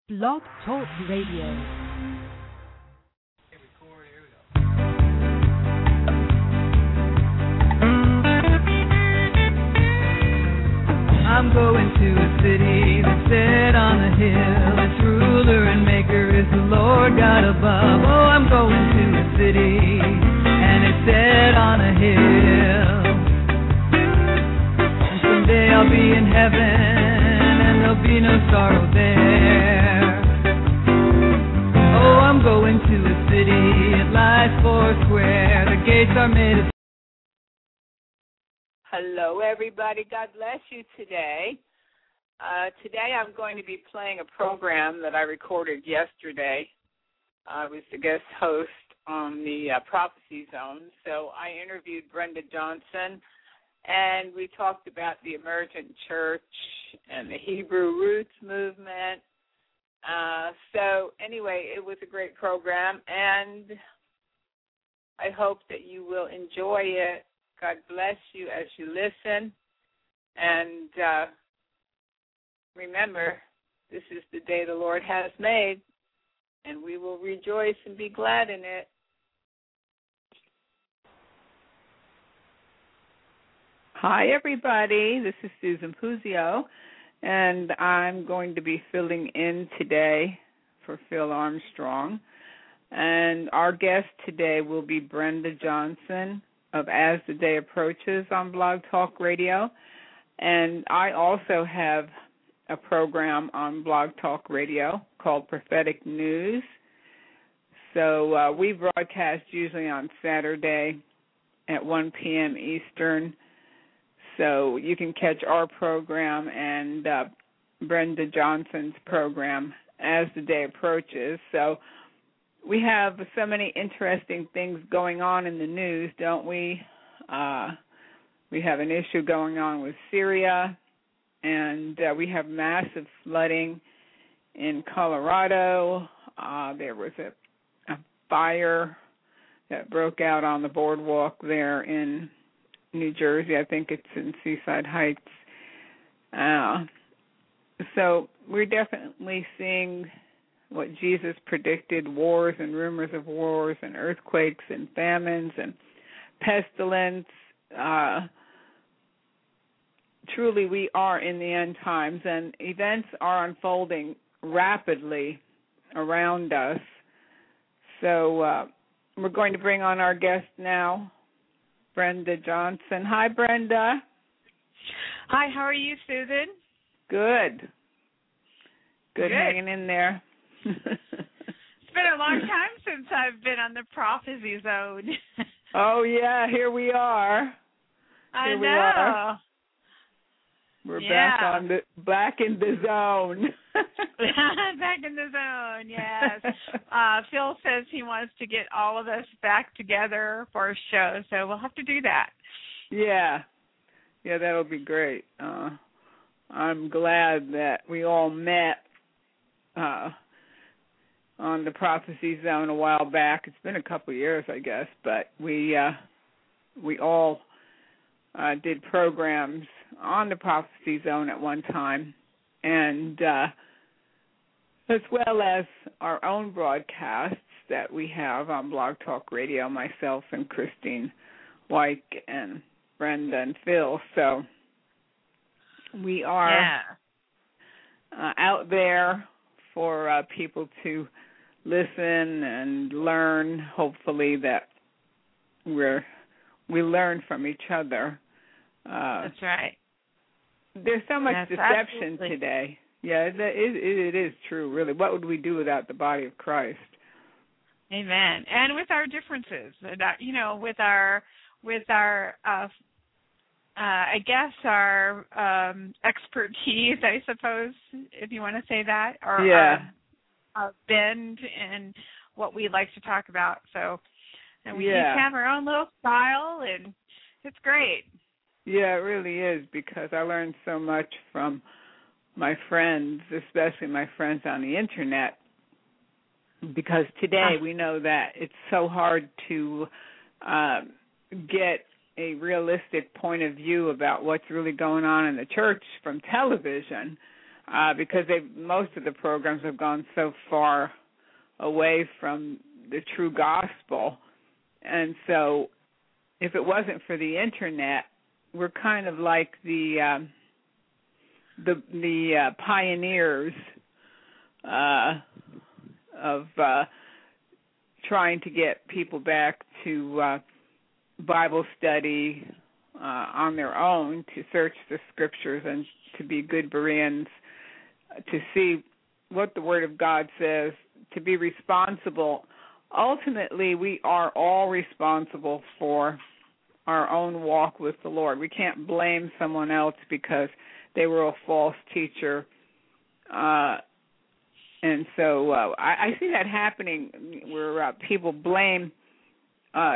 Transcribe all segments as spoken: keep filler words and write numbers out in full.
Blog Talk Radio. I'm going to a city that's set on a hill. Its ruler and maker is the Lord God above. Oh, I'm going to a city, and it's set on a hill. And someday I'll be in heaven, and there'll be no sorrow there. Oh, I'm going to a city, it lies four square. The gates are made of... Hello, everybody. God bless you today. Uh, today I'm going to be playing a program that I recorded yesterday. I was the guest host on the uh, Prophecy Zone. So I interviewed Brenda Johnson, and we talked about the emergent church and the Hebrew Roots movement. Uh, so anyway, it was a great program, and I hope that you will enjoy it. God bless you as you listen. And uh, remember, this is the day the Lord has made, and we will rejoice and be glad in it. Hi, everybody. This is Susan Puzio, and I'm going to be filling in today for Phil Armstrong. And our guest today will be Brenda Johnson of As the Day Approaches on Blog Talk Radio. And I also have a program on Blog Talk Radio called Prophetic News. So uh, we broadcast usually on Saturday at one p.m. Eastern. So you can catch our program and uh, Brenda Johnson's program as the day approaches. So we have so many interesting things going on in the news, don't we? Uh, we have an issue going on with Syria, and uh, we have massive flooding in Colorado. Uh, there was a, a fire that broke out on the boardwalk there in New Jersey. I think it's in Seaside Heights. Uh, so we're definitely seeing what Jesus predicted, wars and rumors of wars and earthquakes and famines and pestilence. Uh, truly, we are in the end times, and events are unfolding rapidly around us. So uh, we're going to bring on our guest now, Brenda Johnson. Hi, Brenda. Hi, how are you, Susan? Good. Good, Good. Hanging in there. It's been a long time since I've been on the Prophecy Zone. Oh, yeah, here we are. Here I know. We are. We're yeah. back on the back in the zone. Back in the zone, yes. Uh, Phil says he wants to get all of us back together for a show, so we'll have to do that. Yeah. Yeah, that'll be great. Uh, I'm glad that we all met uh, on the Prophecy Zone a while back. It's been a couple of years, I guess, but we uh, we all uh, did programs on the Prophecy Zone at one time, and uh, as well as our own broadcasts that we have on Blog Talk Radio, myself and Christine White and Brenda and Phil. So we are yeah. uh, out there for uh, people to listen and learn. Hopefully that we're we learn from each other. Uh, That's right. There's so much That's deception absolutely. today. Yeah, it, it, it is true, really. What would we do without the body of Christ? Amen. And with our differences, you know, with our with our uh, uh, I guess our um, expertise, I suppose, if you want to say that, or yeah. our, our bend and what we like to talk about. So, and we yeah. each have our own little style, and it's great. Yeah, it really is, because I learned so much from my friends, especially my friends on the Internet, because today we know that it's so hard to uh, get a realistic point of view about what's really going on in the church from television. uh, because they most of the programs have gone so far away from the true gospel. And so if it wasn't for the internet, we're kind of like the um, the the uh, pioneers uh, of uh, trying to get people back to uh, Bible study uh, on their own, to search the scriptures and to be good Bereans, to see what the Word of God says, to be responsible. Ultimately, we are all responsible for our own walk with the Lord. We can't blame someone else because they were a false teacher. Uh, and so uh, I, I see that happening where uh, people blame uh,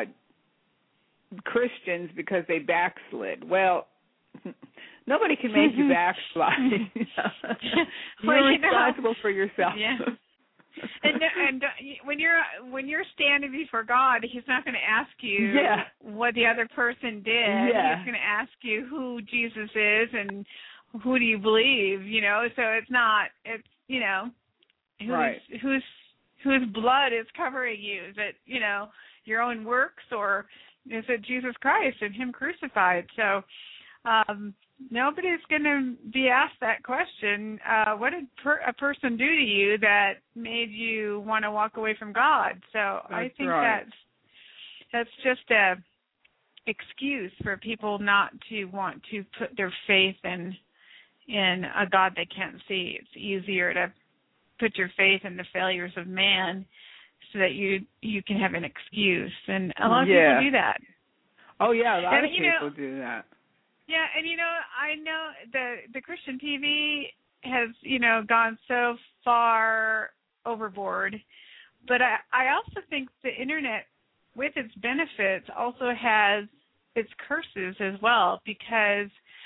Christians because they backslid. Well, nobody can make you backslide. Well, You're you know, responsible for yourself. Yeah. And, and uh, when you're when you're standing before God, He's not going to ask you yeah. what the other person did. Yeah. He's going to ask you who Jesus is and who do you believe. You know, so it's not it's you know who's right. whose whose blood is covering you. Is it you know your own works, or is it Jesus Christ and Him crucified? So. Um, Nobody's going to be asked that question. Uh, what did per- a person do to you that made you want to walk away from God? So that's I think right. that's that's just a excuse for people not to want to put their faith in in a God they can't see. It's easier to put your faith in the failures of man so that you you can have an excuse. And a lot of yeah. people do that. Oh yeah, a lot and, of you people know, do that. Yeah, and you know, I know the the Christian T V has, you know, gone so far overboard, but I, I also think the internet, with its benefits, also has its curses as well, because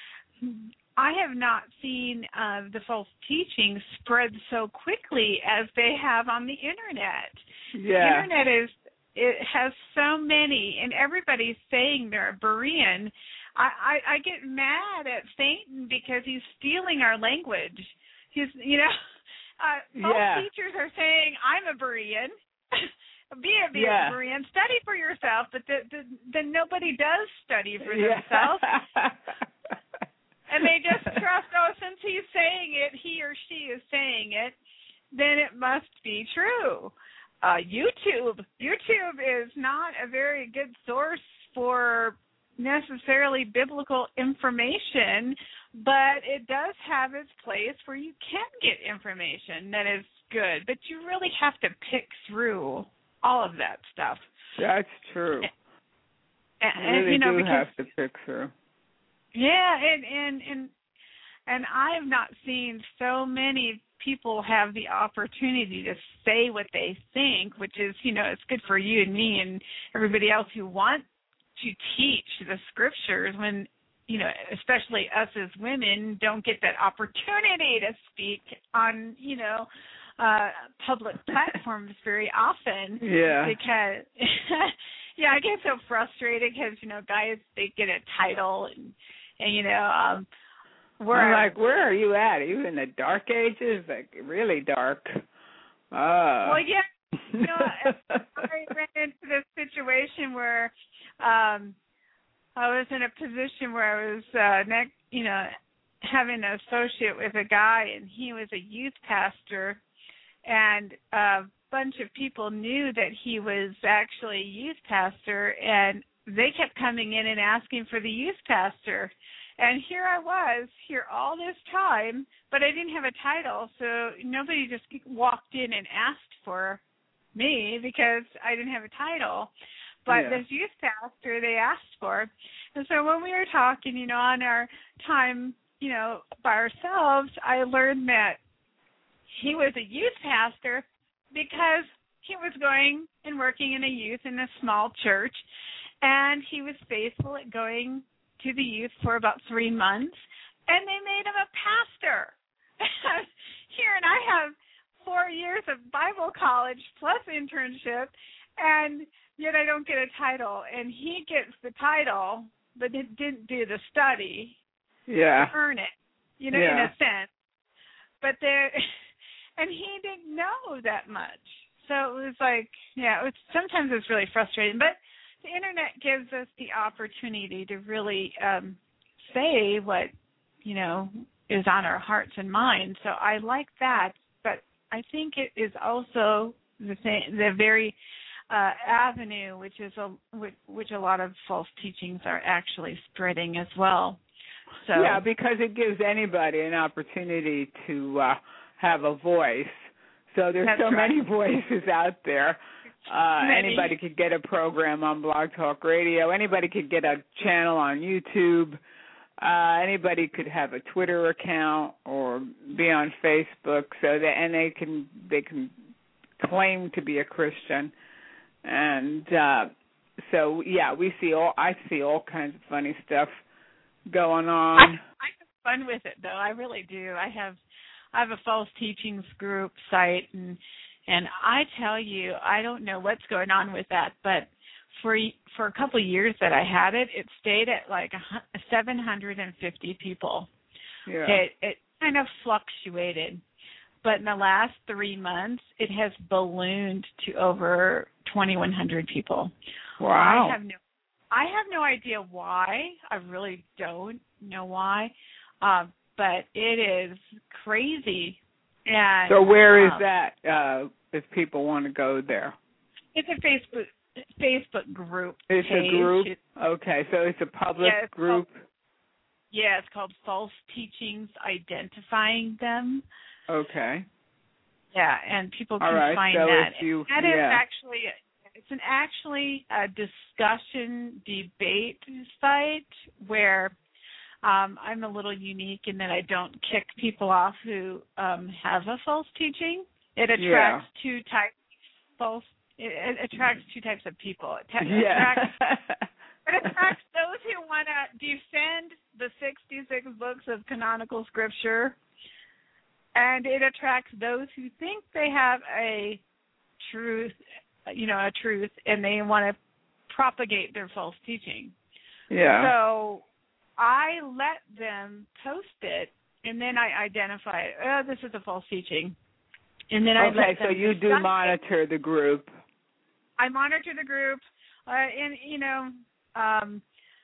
I have not seen uh, the false teachings spread so quickly as they have on the internet. Yeah. The internet is it has so many, and everybody's saying they're a Berean. I, I, I get mad at Satan because he's stealing our language. He's, you know, uh, false yeah. teachers are saying, I'm a Berean. Be a be yeah. a Berean. Study for yourself, but the, the, then nobody does study for yeah. themselves. And they just trust, oh, since he's saying it, he or she is saying it, then it must be true. Uh, YouTube. YouTube is not a very good source for necessarily biblical information, but it does have its place where you can get information that is good, but you really have to pick through all of that stuff. That's true. And, you really and, you know, do because, have to pick through. Yeah, and, and and and I have not seen so many people have the opportunity to say what they think, which is, you know, it's good for you and me and everybody else who wants to teach the scriptures, when, you know, especially us as women don't get that opportunity to speak on, you know, uh, public platforms very often. Yeah. Because, yeah, I get so frustrated because, you know, guys, they get a title and, and you know, um, where I'm like, where are you at? Are you in the dark ages? Like, really dark. Uh. Well, yeah. You know, I ran into this situation where um, I was in a position where I was, uh, next, you know, having an associate with a guy, and he was a youth pastor, and a bunch of people knew that he was actually a youth pastor, and they kept coming in and asking for the youth pastor. And here I was, here all this time, but I didn't have a title, so nobody just walked in and asked for me because I didn't have a title. But yeah. this youth pastor they asked for. And so when we were talking, you know, on our time, you know, by ourselves, I learned that he was a youth pastor because he was going and working in a youth in a small church, and he was faithful at going to the youth for about three months, and they made him a pastor. Here, and I have four years of Bible college plus internship, and yet I don't get a title. And he gets the title, but it didn't do the study yeah. to earn it, you know, yeah. in a sense. but there, and he didn't know that much. So it was like, yeah, it's sometimes it's really frustrating. But the internet gives us the opportunity to really um, say what, you know, is on our hearts and minds. So I like that. But I think it is also the thing, the very uh, avenue, which is a which, which a lot of false teachings are actually spreading as well. So yeah, because it gives anybody an opportunity to uh, have a voice. So there's That's so right. many voices out there. Uh, Many. anybody could get a program on Blog Talk Radio. Anybody could get a channel on YouTube. Uh, anybody could have a Twitter account or be on Facebook. So that, and they can they can claim to be a Christian. And uh, so yeah, we see all I see all kinds of funny stuff going on. I, I have fun with it, though. I really do. I have I have a false teachings group site, and and I tell you, I don't know what's going on with that, but for for a couple of years that I had it, it stayed at like seven hundred fifty people. Yeah. It it kind of fluctuated, but in the last three months, it has ballooned to over twenty-one hundred people. Wow. I have no I have no idea why. I really don't know why, uh, but it is crazy. And so where is um, that? Uh, if people want to go there, it's a Facebook Facebook group. It's page. a group. It's, Okay, so it's a public yeah, it's group. Called, yeah, it's called False Teachings Identifying Them. Okay. Yeah, and people All can right, find so that. if you, that is yeah. actually it's an actually a discussion debate site where um, I'm a little unique in that I don't kick people off who um, have a false teaching. It attracts Yeah. two types false. It, it attracts two types of people. It, t- Yeah. attracts, it attracts those who want to defend the sixty-six books of canonical scripture, and it attracts those who think they have a truth, you know, a truth, and they want to propagate their false teaching. Yeah. So I let them post it, and then I identify it. Oh, this is a false teaching. And then I okay, let them so you do discuss monitor it. the group. I monitor the group, uh, and, you know, um,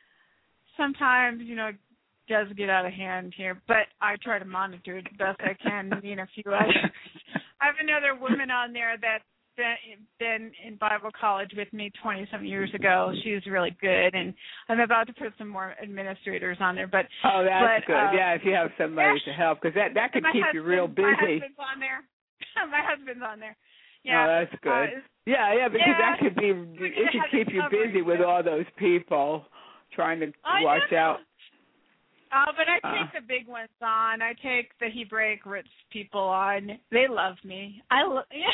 sometimes, you know, it does get out of hand here, but I try to monitor it the best I can. Me and a few others. I have another woman on there that's been, been in Bible college with me twenty-some years ago. She's really good, and I'm about to put some more administrators on there. But Oh, that's but, good. uh, yeah, if you have somebody yeah. to help, because that, that could my keep husband, you real busy. My husband's on there. my husband's on there. Yeah. Oh, that's good. Uh, yeah, yeah, because yeah. that could be, it could keep you busy with all those people trying to I watch know. out. Oh, but I take Uh. the big ones on. I take the Hebraic Roots people on. They love me. I lo- yeah.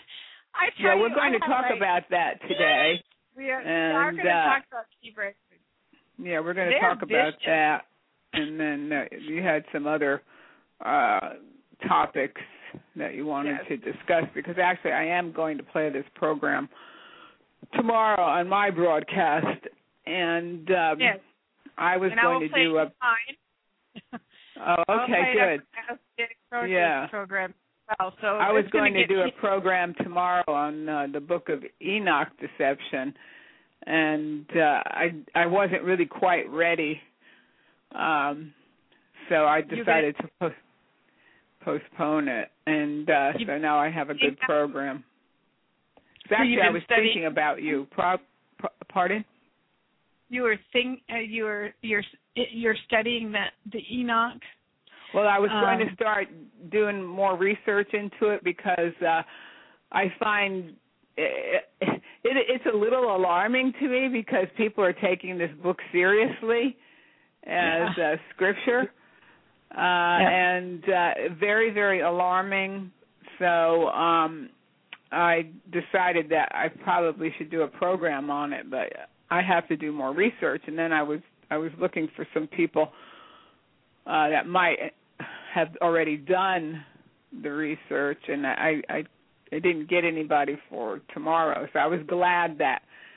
I tell Yeah, you, we're going I to have, talk like, about that today. We are, and, we are going to uh, talk about Hebraic Roots. Yeah, we're going to They're talk about vicious. that. And then uh, you had some other uh, topics that you wanted Yes. to discuss, because actually I am going to play this program tomorrow on my broadcast. And um, Yes. I was and I going will to play do a... mine. Oh, I'll okay, play good. A, a Yeah. program. Well, so I was it's going to get do a you- program tomorrow on uh, the book of Enoch Deception, and uh, I I wasn't really quite ready, um, so I decided to post, postpone it, and uh, You- so now I have a good Yeah. program. So Actually, you've I been was studying- thinking about you. Pro, pro, pardon? You were thing. Uh, you were you're you're studying the the Enoch. Well, I was going Um, to start doing more research into it, because uh, I find it, it, it's a little alarming to me, because people are taking this book seriously as Yeah. uh, scripture, uh, Yeah. and uh, very, very alarming. So um, I decided that I probably should do a program on it, but I have to do more research. And then I was I was looking for some people uh, that might have already done the research, and I, I I didn't get anybody for tomorrow. So I was glad that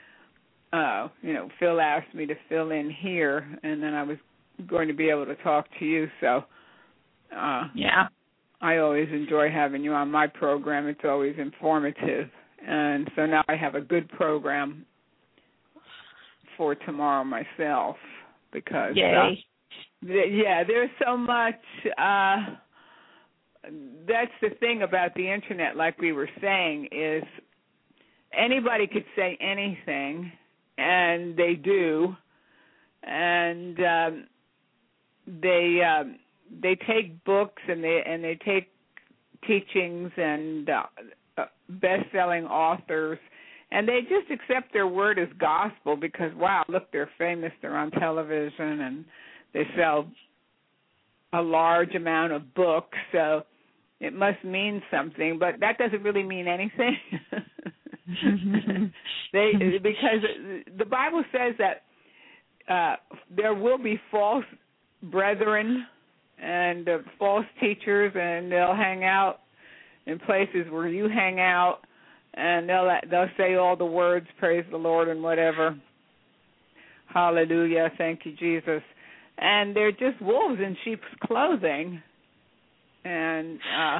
uh, you know Phil asked me to fill in here, and then I was going to be able to talk to you. So uh, Yeah. I always enjoy having you on my program. It's always informative. And so now I have a good program for tomorrow myself because, uh, th- yeah, there's so much. Uh, that's the thing about the Internet, like we were saying, is anybody could say anything, and they do, and um, they um, they take books and they and they take teachings and uh, uh, best-selling authors, and they just accept their word as gospel because, wow, look, they're famous, they're on television, and they sell a large amount of books, so it must mean something, but that doesn't really mean anything. they because the Bible says that uh, there will be false brethren and uh, false teachers, and they'll hang out in places where you hang out, and they'll they'll say all the words, praise the Lord and whatever. Hallelujah, thank you, Jesus. And they're just wolves in sheep's clothing. And uh,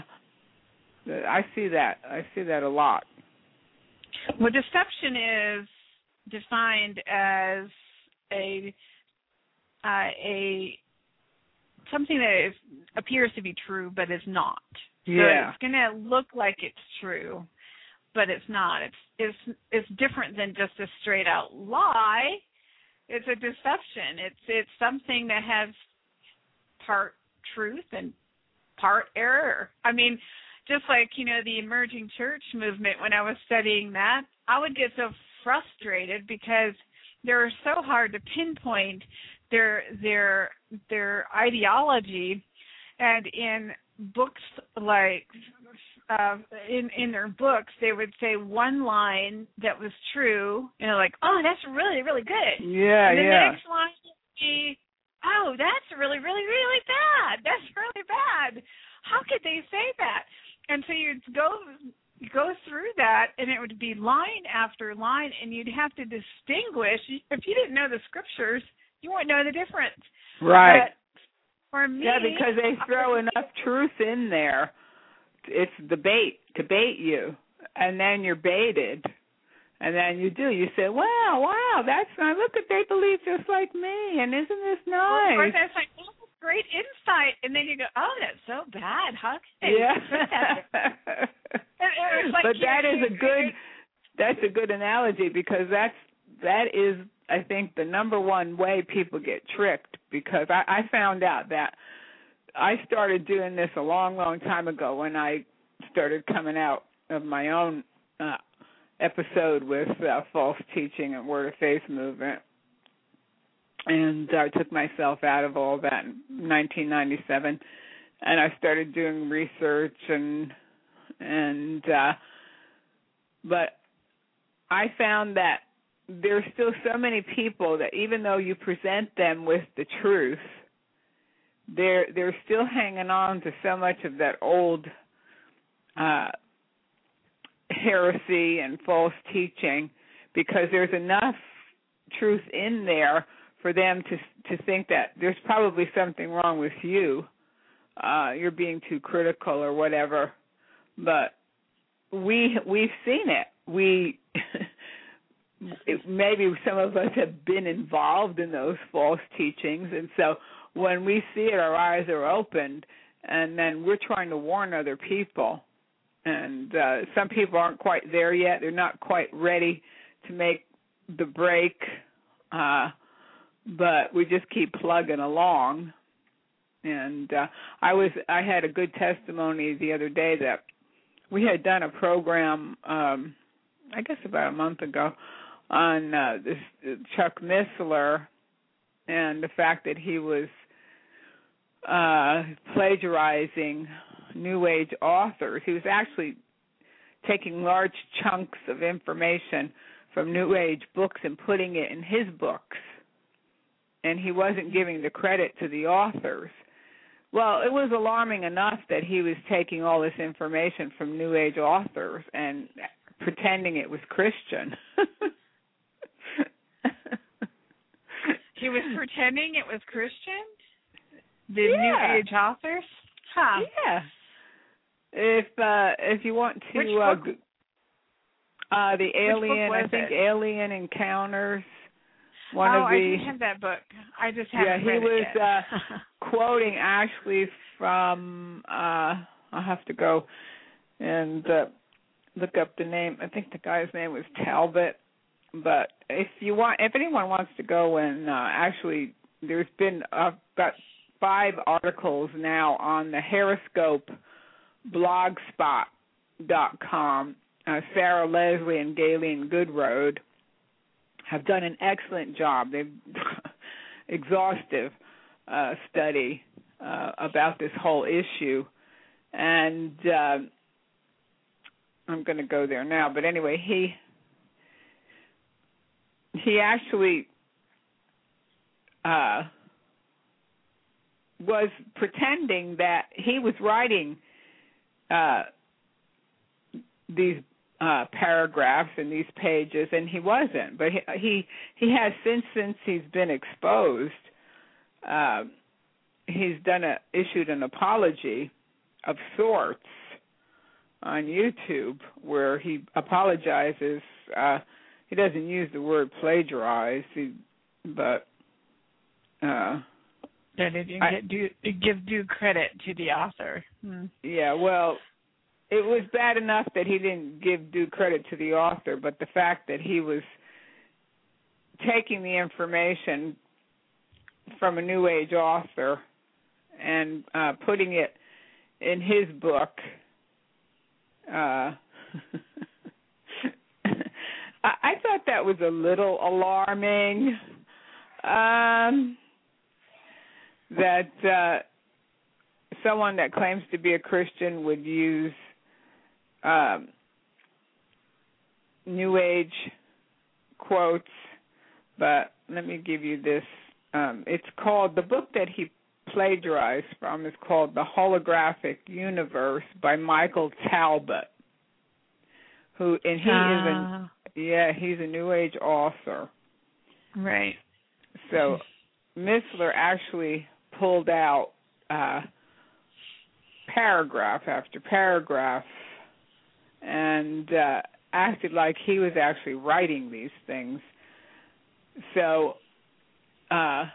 I see that. I see that a lot. Well, deception is defined as a uh, a something that is, appears to be true but is not. Yeah. So it's going to look like it's true, but it's not. It's it's it's different than just a straight out lie. It's a deception. It's it's something that has part truth and part error. I mean, just like, you know, the emerging church movement, when I was studying that, I would get so frustrated because they were so hard to pinpoint their their their ideology, and in books like uh, in in their books they would say one line that was true, and they're like, oh, that's really really good. Yeah, and the yeah. next line would be, oh, that's really really really bad. That's really bad. How could they say that? And so you'd go you go through that, and it would be line after line, and you'd have to distinguish. If you didn't know the scriptures, you wouldn't know the difference. Right. But for me, yeah, because they throw enough truth in there. It's the bait to bait you, and then you're baited, and then you do. You say, "Wow, wow, that's nice. Look at they believe just like me, and isn't this nice?" Or that's like, oh, great insight, and then you go, "Oh, that's so bad. How could they yeah. put that?" And like, but that you, is a good. That's a good analogy because that's that is. I think the number one way people get tricked, because I, I found out that I started doing this a long, long time ago when I started coming out of my own uh, episode with uh, false teaching and Word of Faith movement. And I took myself out of all that in nineteen ninety-seven, and I started doing research and and uh, but I found that there's still so many people that even though you present them with the truth, they're they're still hanging on to so much of that old uh, heresy and false teaching, because there's enough truth in there for them to to think that there's probably something wrong with you. Uh, you're being too critical or whatever. But we we've seen it. We it, maybe some of us have been involved in those false teachings, and so when we see it, our eyes are opened, and then we're trying to warn other people. And uh, some people aren't quite there yet. They're not quite ready to make the break, uh, but we just keep plugging along. And uh, I was I had a good testimony the other day that we had done a program, um, I guess about a month ago, on uh, this uh, Chuck Missler and the fact that he was uh, plagiarizing New Age authors. He was actually taking large chunks of information from New Age books and putting it in his books, and he wasn't giving the credit to the authors. Well, it was alarming enough that he was taking all this information from New Age authors and pretending it was Christian. He was pretending it was Christian? The yeah. New Age authors? Huh. Yeah. if uh, if you want to, Which uh, book? uh, the Which book Alien, was I think it? Alien Encounters. One oh, of the, I didn't have that book. I just haven't yeah, he read was it yet. uh, quoting actually from. Uh, I'll have to go and uh, look up the name. I think the guy's name was Talbot. But if you want, if anyone wants to go and uh, actually, there's been uh, about five articles now on the Horoscope blogspot dot com. Uh, Sarah Leslie and Galen Goodroad have done an excellent job. They've exhaustive uh, study uh, about this whole issue, and uh, I'm going to go there now. But anyway, he he actually uh, was pretending that he was writing uh, these uh, paragraphs and these pages, and he wasn't. But he he, he has since since he's been exposed. Uh, he's done a issued an apology of sorts on YouTube, where he apologizes. Uh, he doesn't use the word plagiarize, he, but uh, that it didn't I, get due, give due credit to the author. Hmm. Yeah, well, it was bad enough that he didn't give due credit to the author, but the fact that he was taking the information from a New Age author and uh, putting it in his book, uh, I, I thought that was a little alarming. Um, that uh, someone that claims to be a Christian would use um, New Age quotes, but let me give you this. Um, it's called, the book that he plagiarized from is called The Holographic Universe by Michael Talbot, who, and he uh, is a, yeah, he's a New Age author. Right. So Missler actually pulled out uh, paragraph after paragraph and uh, acted like he was actually writing these things. So, uh,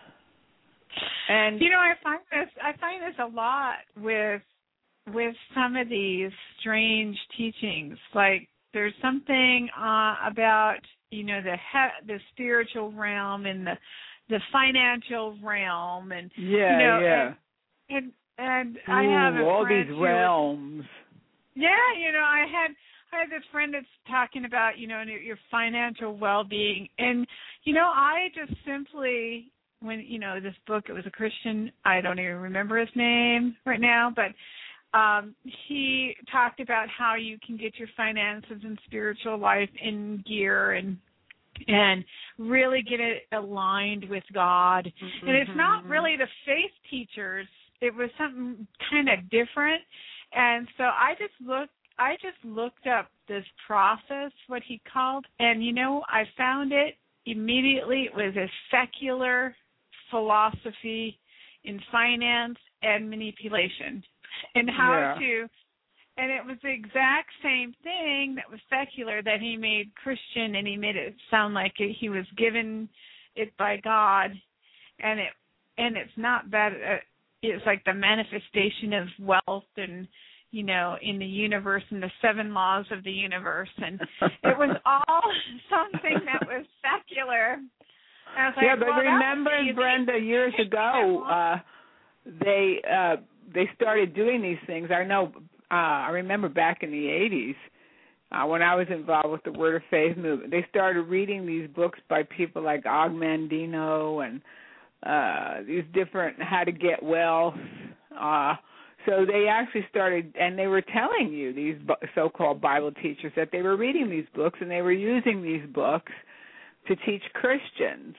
and you know, I find this I find this a lot with with some of these strange teachings. Like, there's something uh, about, you know, the he- the spiritual realm and the the financial realm, and yeah, you know, yeah, and and, and Ooh, I have a all friend these who, realms. yeah, you know, I had I had this friend that's talking about, you know, your financial well-being, and you know, I just simply, when, you know, this book, it was a Christian, I don't even remember his name right now, but um, he talked about how you can get your finances and spiritual life in gear and and really get it aligned with God. Mm-hmm. And it's not really the faith teachers. It was something kind of different. And so I just looked I just looked up this process, what he called, and, you know, I found it immediately. It was a secular philosophy in finance and manipulation, and how yeah. to, and it was the exact same thing that was secular that he made Christian, and he made it sound like it, he was given it by God, and it, and it's not bad. Uh, it's like the manifestation of wealth and, you know, in the universe and the seven laws of the universe. And it was all something that was secular. And I was like, yeah, but well, remember, Brenda, years ago, uh, they uh, they started doing these things. I know, uh, I remember back in the eighties, uh, when I was involved with the Word of Faith movement, they started reading these books by people like Og Mandino and uh, these different how to get wealth. Uh, so they actually started, and they were telling you, these so-called Bible teachers, that they were reading these books and they were using these books to teach Christians.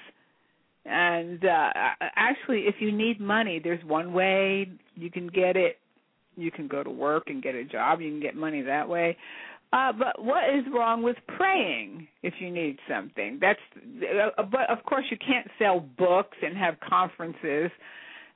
And uh, actually, if you need money, there's one way you can get it. You can go to work and get a job. You can get money that way. Uh, but what is wrong with praying if you need something? That's, uh, but of course you can't sell books and have conferences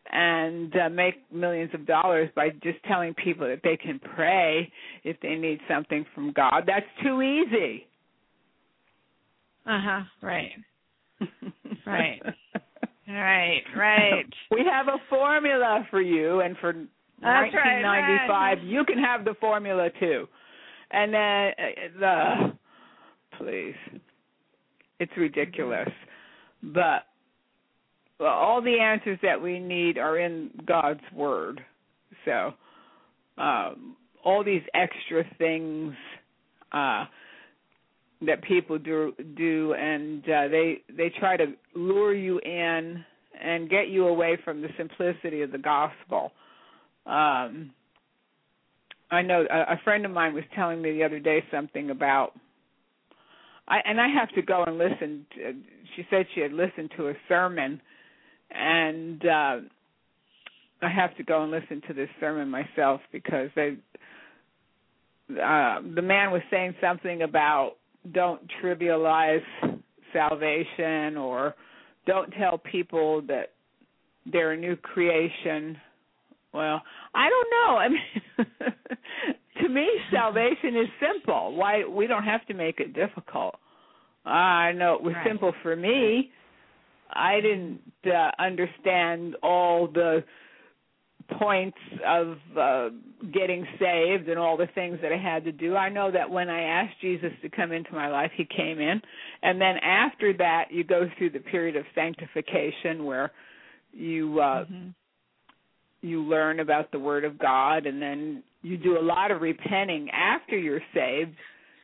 and uh, make millions of dollars by just telling people that they can pray if they need something from God. That's too easy. Uh-huh, right. Right. Right, right. We have a formula for you, and for That's nineteen ninety-five, right, right. you can have the formula too. And then, uh, the, please, it's ridiculous. But well, all the answers that we need are in God's Word. So um, all these extra things uh, that people do, do and uh, they they try to lure you in and get you away from the simplicity of the gospel. Um, I know a, a friend of mine was telling me the other day something about, I, and I have to go and listen. To, she said she had listened to a sermon, and uh, I have to go and listen to this sermon myself because they, uh, the man was saying something about don't trivialize salvation, or don't tell people that they're a new creation. Well, I don't know. I mean, to me, salvation is simple. Why we don't have to make it difficult. I know it was right. simple for me. I didn't uh, understand all the points of uh, getting saved and all the things that I had to do. I know that when I asked Jesus to come into my life, he came in. And then after that, you go through the period of sanctification where you uh, mm-hmm. you learn about the Word of God, and then you do a lot of repenting after you're saved.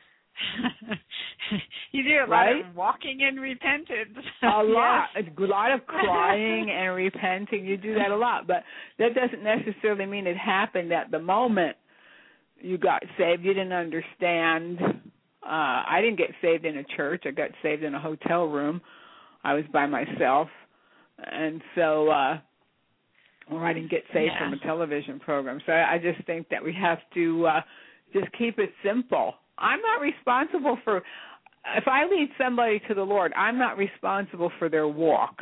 You do a right? lot of walking in repentance. A lot. Yes. A lot of crying and repenting. You do that a lot. But that doesn't necessarily mean it happened at the moment you got saved. You didn't understand. Uh, I didn't get saved in a church. I got saved in a hotel room. I was by myself. And so, uh, or I didn't get saved yeah. from a television program. So I, I just think that we have to uh, just keep it simple. I'm not responsible for, if I lead somebody to the Lord, I'm not responsible for their walk.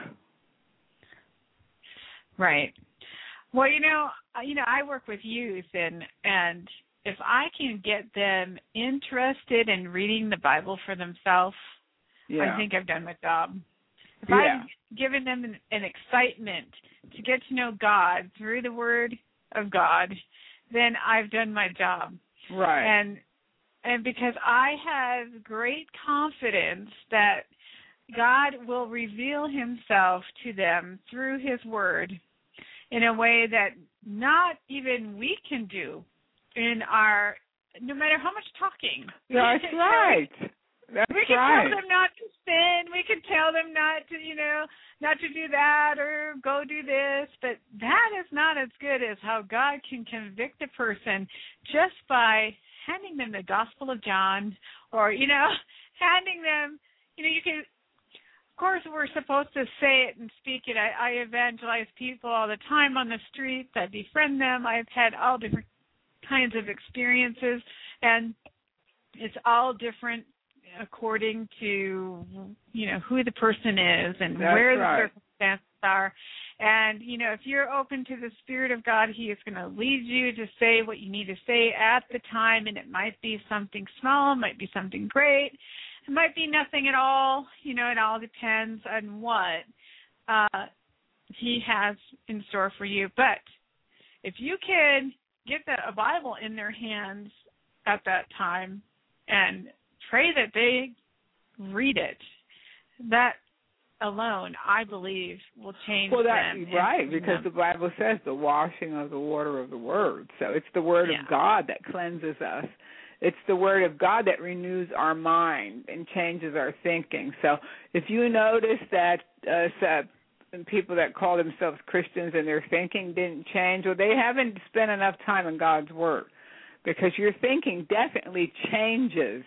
Right. Well, you know, you know, I work with youth, and and if I can get them interested in reading the Bible for themselves, yeah. I think I've done my job. If yeah. I've given them an, an excitement to get to know God through the Word of God, then I've done my job. Right. And And because I have great confidence that God will reveal himself to them through his Word in a way that not even we can do in our, no matter how much talking. That's right. That's we can right. tell them not to sin. We can tell them not to, you know, not to do that or go do this. But that is not as good as how God can convict a person just by handing them the Gospel of John, or, you know, handing them, you know, you can, of course, we're supposed to say it and speak it. I, I evangelize people all the time on the streets. I befriend them. I've had all different kinds of experiences, and it's all different according to, you know, who the person is and That's where right. the circumstances are. And, you know, if you're open to the Spirit of God, he is going to lead you to say what you need to say at the time, and it might be something small, it might be something great, it might be nothing at all. You know, it all depends on what uh, he has in store for you. But if you can get the, a Bible in their hands at that time and pray that they read it, that alone, I believe, will change well, that, them. Right, and, because um, the Bible says the washing of the water of the Word. So it's the Word yeah. of God that cleanses us. It's the Word of God that renews our mind and changes our thinking. So if you notice that uh, so people that call themselves Christians and their thinking didn't change, well, they haven't spent enough time in God's Word, because your thinking definitely changes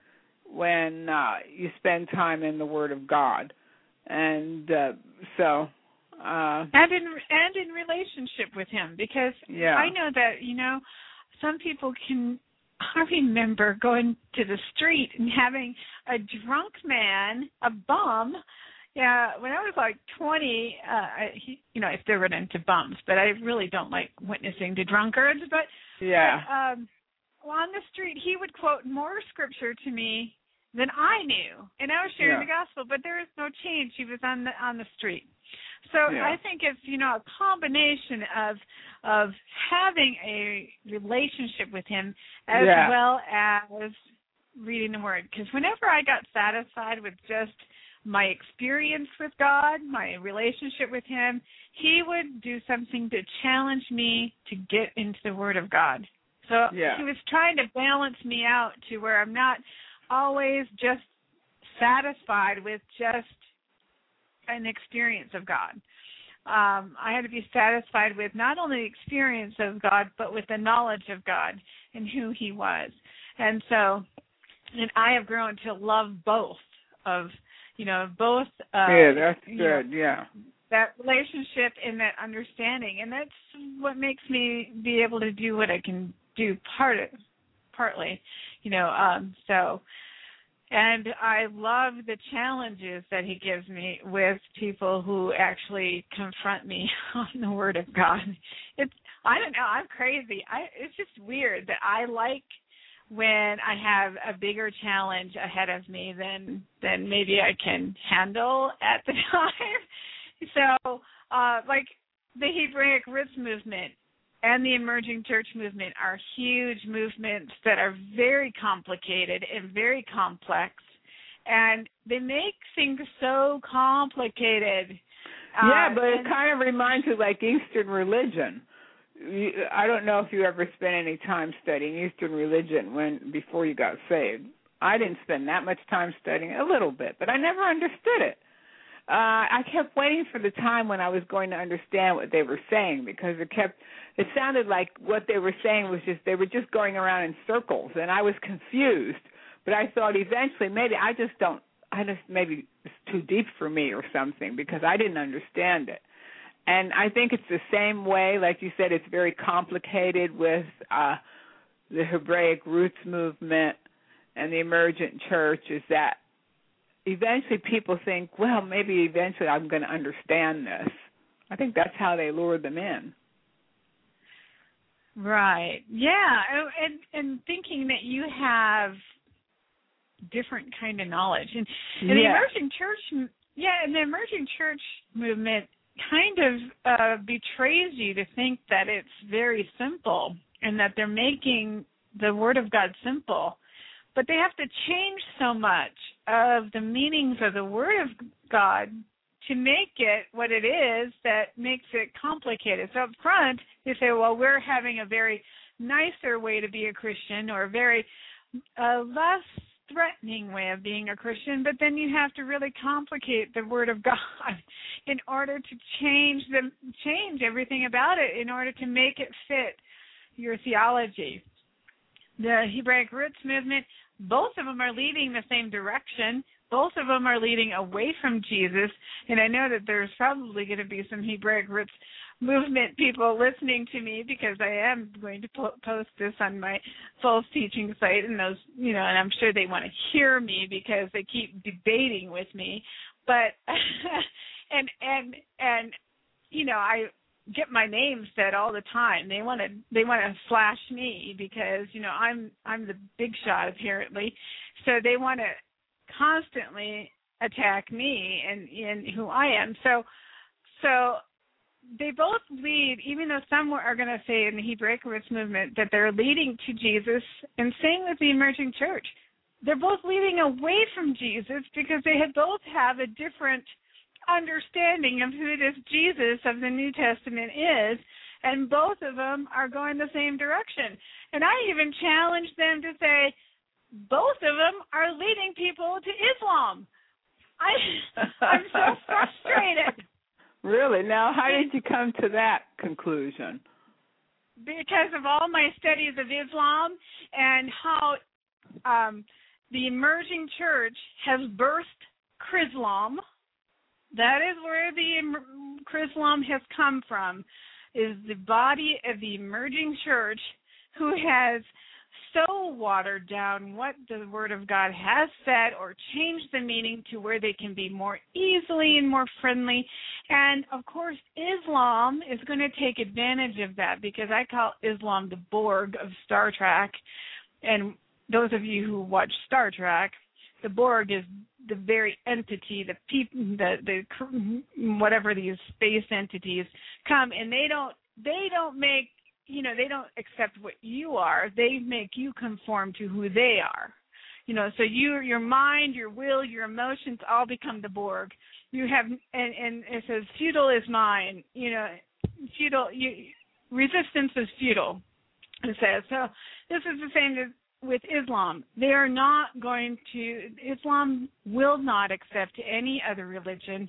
when uh, you spend time in the Word of God. And uh, so, uh, and in and in relationship with him, because yeah. I know that, you know, some people can. I remember going to the street and having a drunk man, a bum, Yeah, when I was like twenty, uh, I, he, you know, I still run into bums, but I really don't like witnessing to drunkards. But yeah, but, um, on the street, he would quote more scripture to me than I knew, and I was sharing yeah. the gospel. But there was no change. He was on the on the street. So Yeah. I think it's, you know, a combination of of having a relationship with him as Yeah. well as reading the Word. Because whenever I got satisfied with just my experience with God, my relationship with him, he would do something to challenge me to get into the Word of God. So Yeah. he was trying to balance me out to where I'm not always just satisfied with just an experience of God. Um, I had to be satisfied with not only the experience of God, but with the knowledge of God and who he was. And so, and I have grown to love both of, you know, both. Uh, yeah, that's you good, know, yeah. that relationship and that understanding. And that's what makes me be able to do what I can do part of, partly, you know, um, so. And I love the challenges that he gives me with people who actually confront me on the Word of God. It's, I don't know, I'm crazy. I, it's just weird that I like when I have a bigger challenge ahead of me than than maybe I can handle at the time. So, uh, like the Hebraic Roots movement and the emerging church movement are huge movements that are very complicated and very complex, and they make things so complicated. Yeah, uh, but it and, kind of reminds you like Eastern religion. You, I don't know if you ever spent any time studying Eastern religion when before you got saved. I didn't spend that much time studying, a little bit, but I never understood it. Uh, I kept waiting for the time when I was going to understand what they were saying, because it kept, it sounded like what they were saying was just, they were just going around in circles, and I was confused. But I thought eventually maybe I just don't, I just, maybe it's too deep for me or something, because I didn't understand it. And I think it's the same way, like you said, it's very complicated with uh, the Hebraic Roots movement and the emergent church, is that eventually people think, well, maybe eventually I'm going to understand this. I think that's how they lure them in. Right. Yeah, and and thinking that you have different kind of knowledge. And, and the yeah. emerging church, yeah, and the emerging church movement kind of uh, betrays you to think that it's very simple and that they're making the Word of God simple. But they have to change so much of the meanings of the Word of God to make it what it is that makes it complicated. So up front, they say, well, we're having a very nicer way to be a Christian, or a very uh, less threatening way of being a Christian, but then you have to really complicate the Word of God in order to change the change everything about it, in order to make it fit your theology. The Hebraic Roots movement, both of them are leading the same direction. Both of them are leading away from Jesus, and I know that there's probably going to be some Hebraic Roots movement people listening to me, because I am going to po- post this on my false teaching site, and those, you know, and I'm sure they want to hear me because they keep debating with me. But and and and you know, I get my name said all the time. They want to they want to flash me because, you know, I'm I'm the big shot apparently, so they want to constantly attack me and in who I am. So so. They both lead, even though some are going to say in the Hebraic Roots movement that they're leading to Jesus, and same with the emerging church. They're both leading away from Jesus because they had both have a different understanding of who this Jesus of the New Testament is, and both of them are going the same direction. And I even challenge them to say both of them are leading people to Islam. I, I'm so frustrated. Really? Now, how did you come to that conclusion? Because of all my studies of Islam and how um, the emerging church has birthed Chrislam. That is where the Chrislam has come from, is the body of the emerging church who has so watered down what the Word of God has said or changed the meaning to where they can be more easily and more friendly. And, of course, Islam is going to take advantage of that because I call Islam the Borg of Star Trek. And those of you who watch Star Trek, the Borg is the very entity, the people, the, the whatever these space entities come, and they don't they don't make you know they don't accept what you are. They make you conform to who they are. You know, so you, your mind, your will, your emotions all become the Borg. You have, and, and it says, futile is mine. You know, futile. You, resistance is futile. It says so. This is the same as with Islam. They are not going to, Islam will not accept any other religion.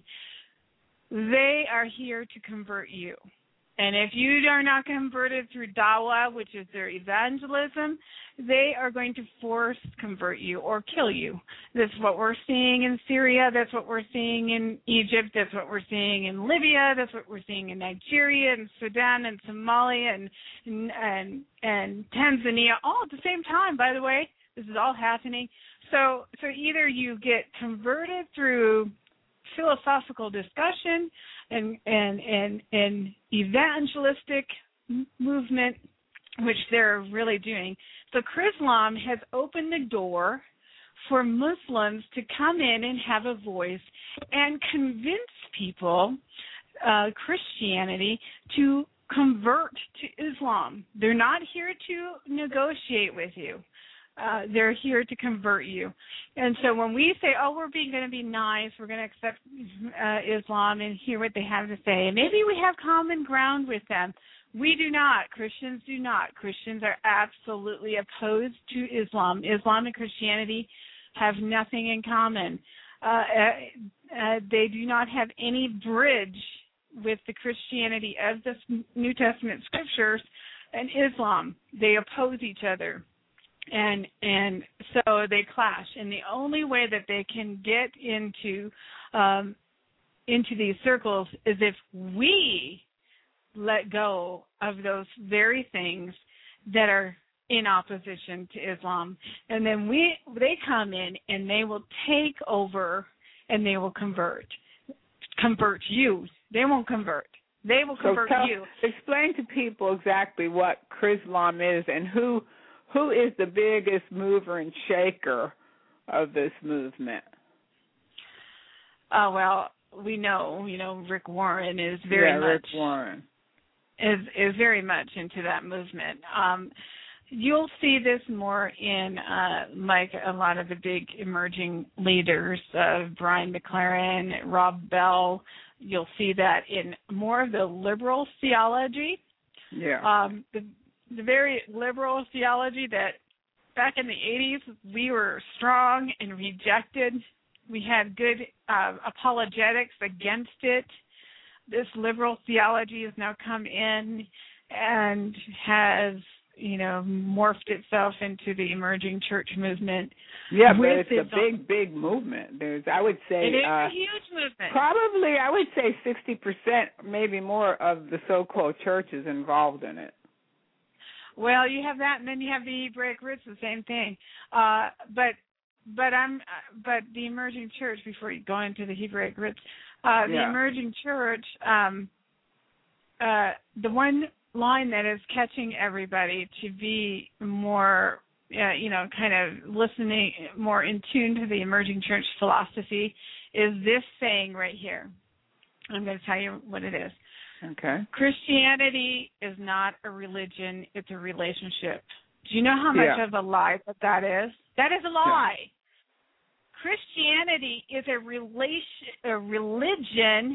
They are here to convert you. And if you are not converted through dawah, which is their evangelism, they are going to force convert you or kill you. This is what we're seeing in Syria. That's what we're seeing in Egypt. That's what we're seeing in Libya. That's what we're seeing in Nigeria and Sudan and Somalia and and and Tanzania, all at the same time, by the way. This is all happening. So so either you get converted through philosophical discussion and and and, and evangelistic movement, which they're really doing. So Chrislam has opened the door for Muslims to come in and have a voice and convince people, uh, Christianity, to convert to Islam. They're not here to negotiate with you. Uh, they're here to convert you. And so when we say, oh, we're being going to be nice, we're going to accept uh, Islam and hear what they have to say, and maybe we have common ground with them. We do not. Christians do not. Christians are absolutely opposed to Islam. Islam and Christianity have nothing in common. Uh, uh, they do not have any bridge with the Christianity of the New Testament scriptures and Islam. They oppose each other. And and so they clash, and the only way that they can get into um, into these circles is if we let go of those very things that are in opposition to Islam, and then we they come in and they will take over and they will convert, convert you. They won't convert. They will convert so tell, you. Explain to people exactly what Chrislam is and who. Who is the biggest mover and shaker of this movement? Oh, well, we know, you know, Rick Warren is very yeah, much Rick Warren. is is very much into that movement. Um, you'll see this more in uh, like a lot of the big emerging leaders, uh, Brian McLaren, Rob Bell. You'll see that in more of the liberal theology. Yeah. Um, the The very liberal theology that back in the eighties we were strong and rejected. We had good uh, apologetics against it. This liberal theology has now come in and has, you know, morphed itself into the emerging church movement. Yeah, but it's a big, big movement. There's, I would say, it is uh, a huge movement. Probably, I would say sixty percent, maybe more, of the so-called churches involved in it. Well, you have that, and then you have the Hebraic roots, the same thing. Uh, but but I'm but the emerging church. Before you go into the Hebraic roots, uh, the yeah. emerging church. Um, uh, the one line that is catching everybody to be more, uh, you know, kind of listening, more in tune to the emerging church philosophy, is this saying right here. I'm going to tell you what it is. Okay. Christianity is not a religion, it's a relationship. Do you know how much yeah. of a lie that that is? That is a lie. Yeah. Christianity is a relation, a religion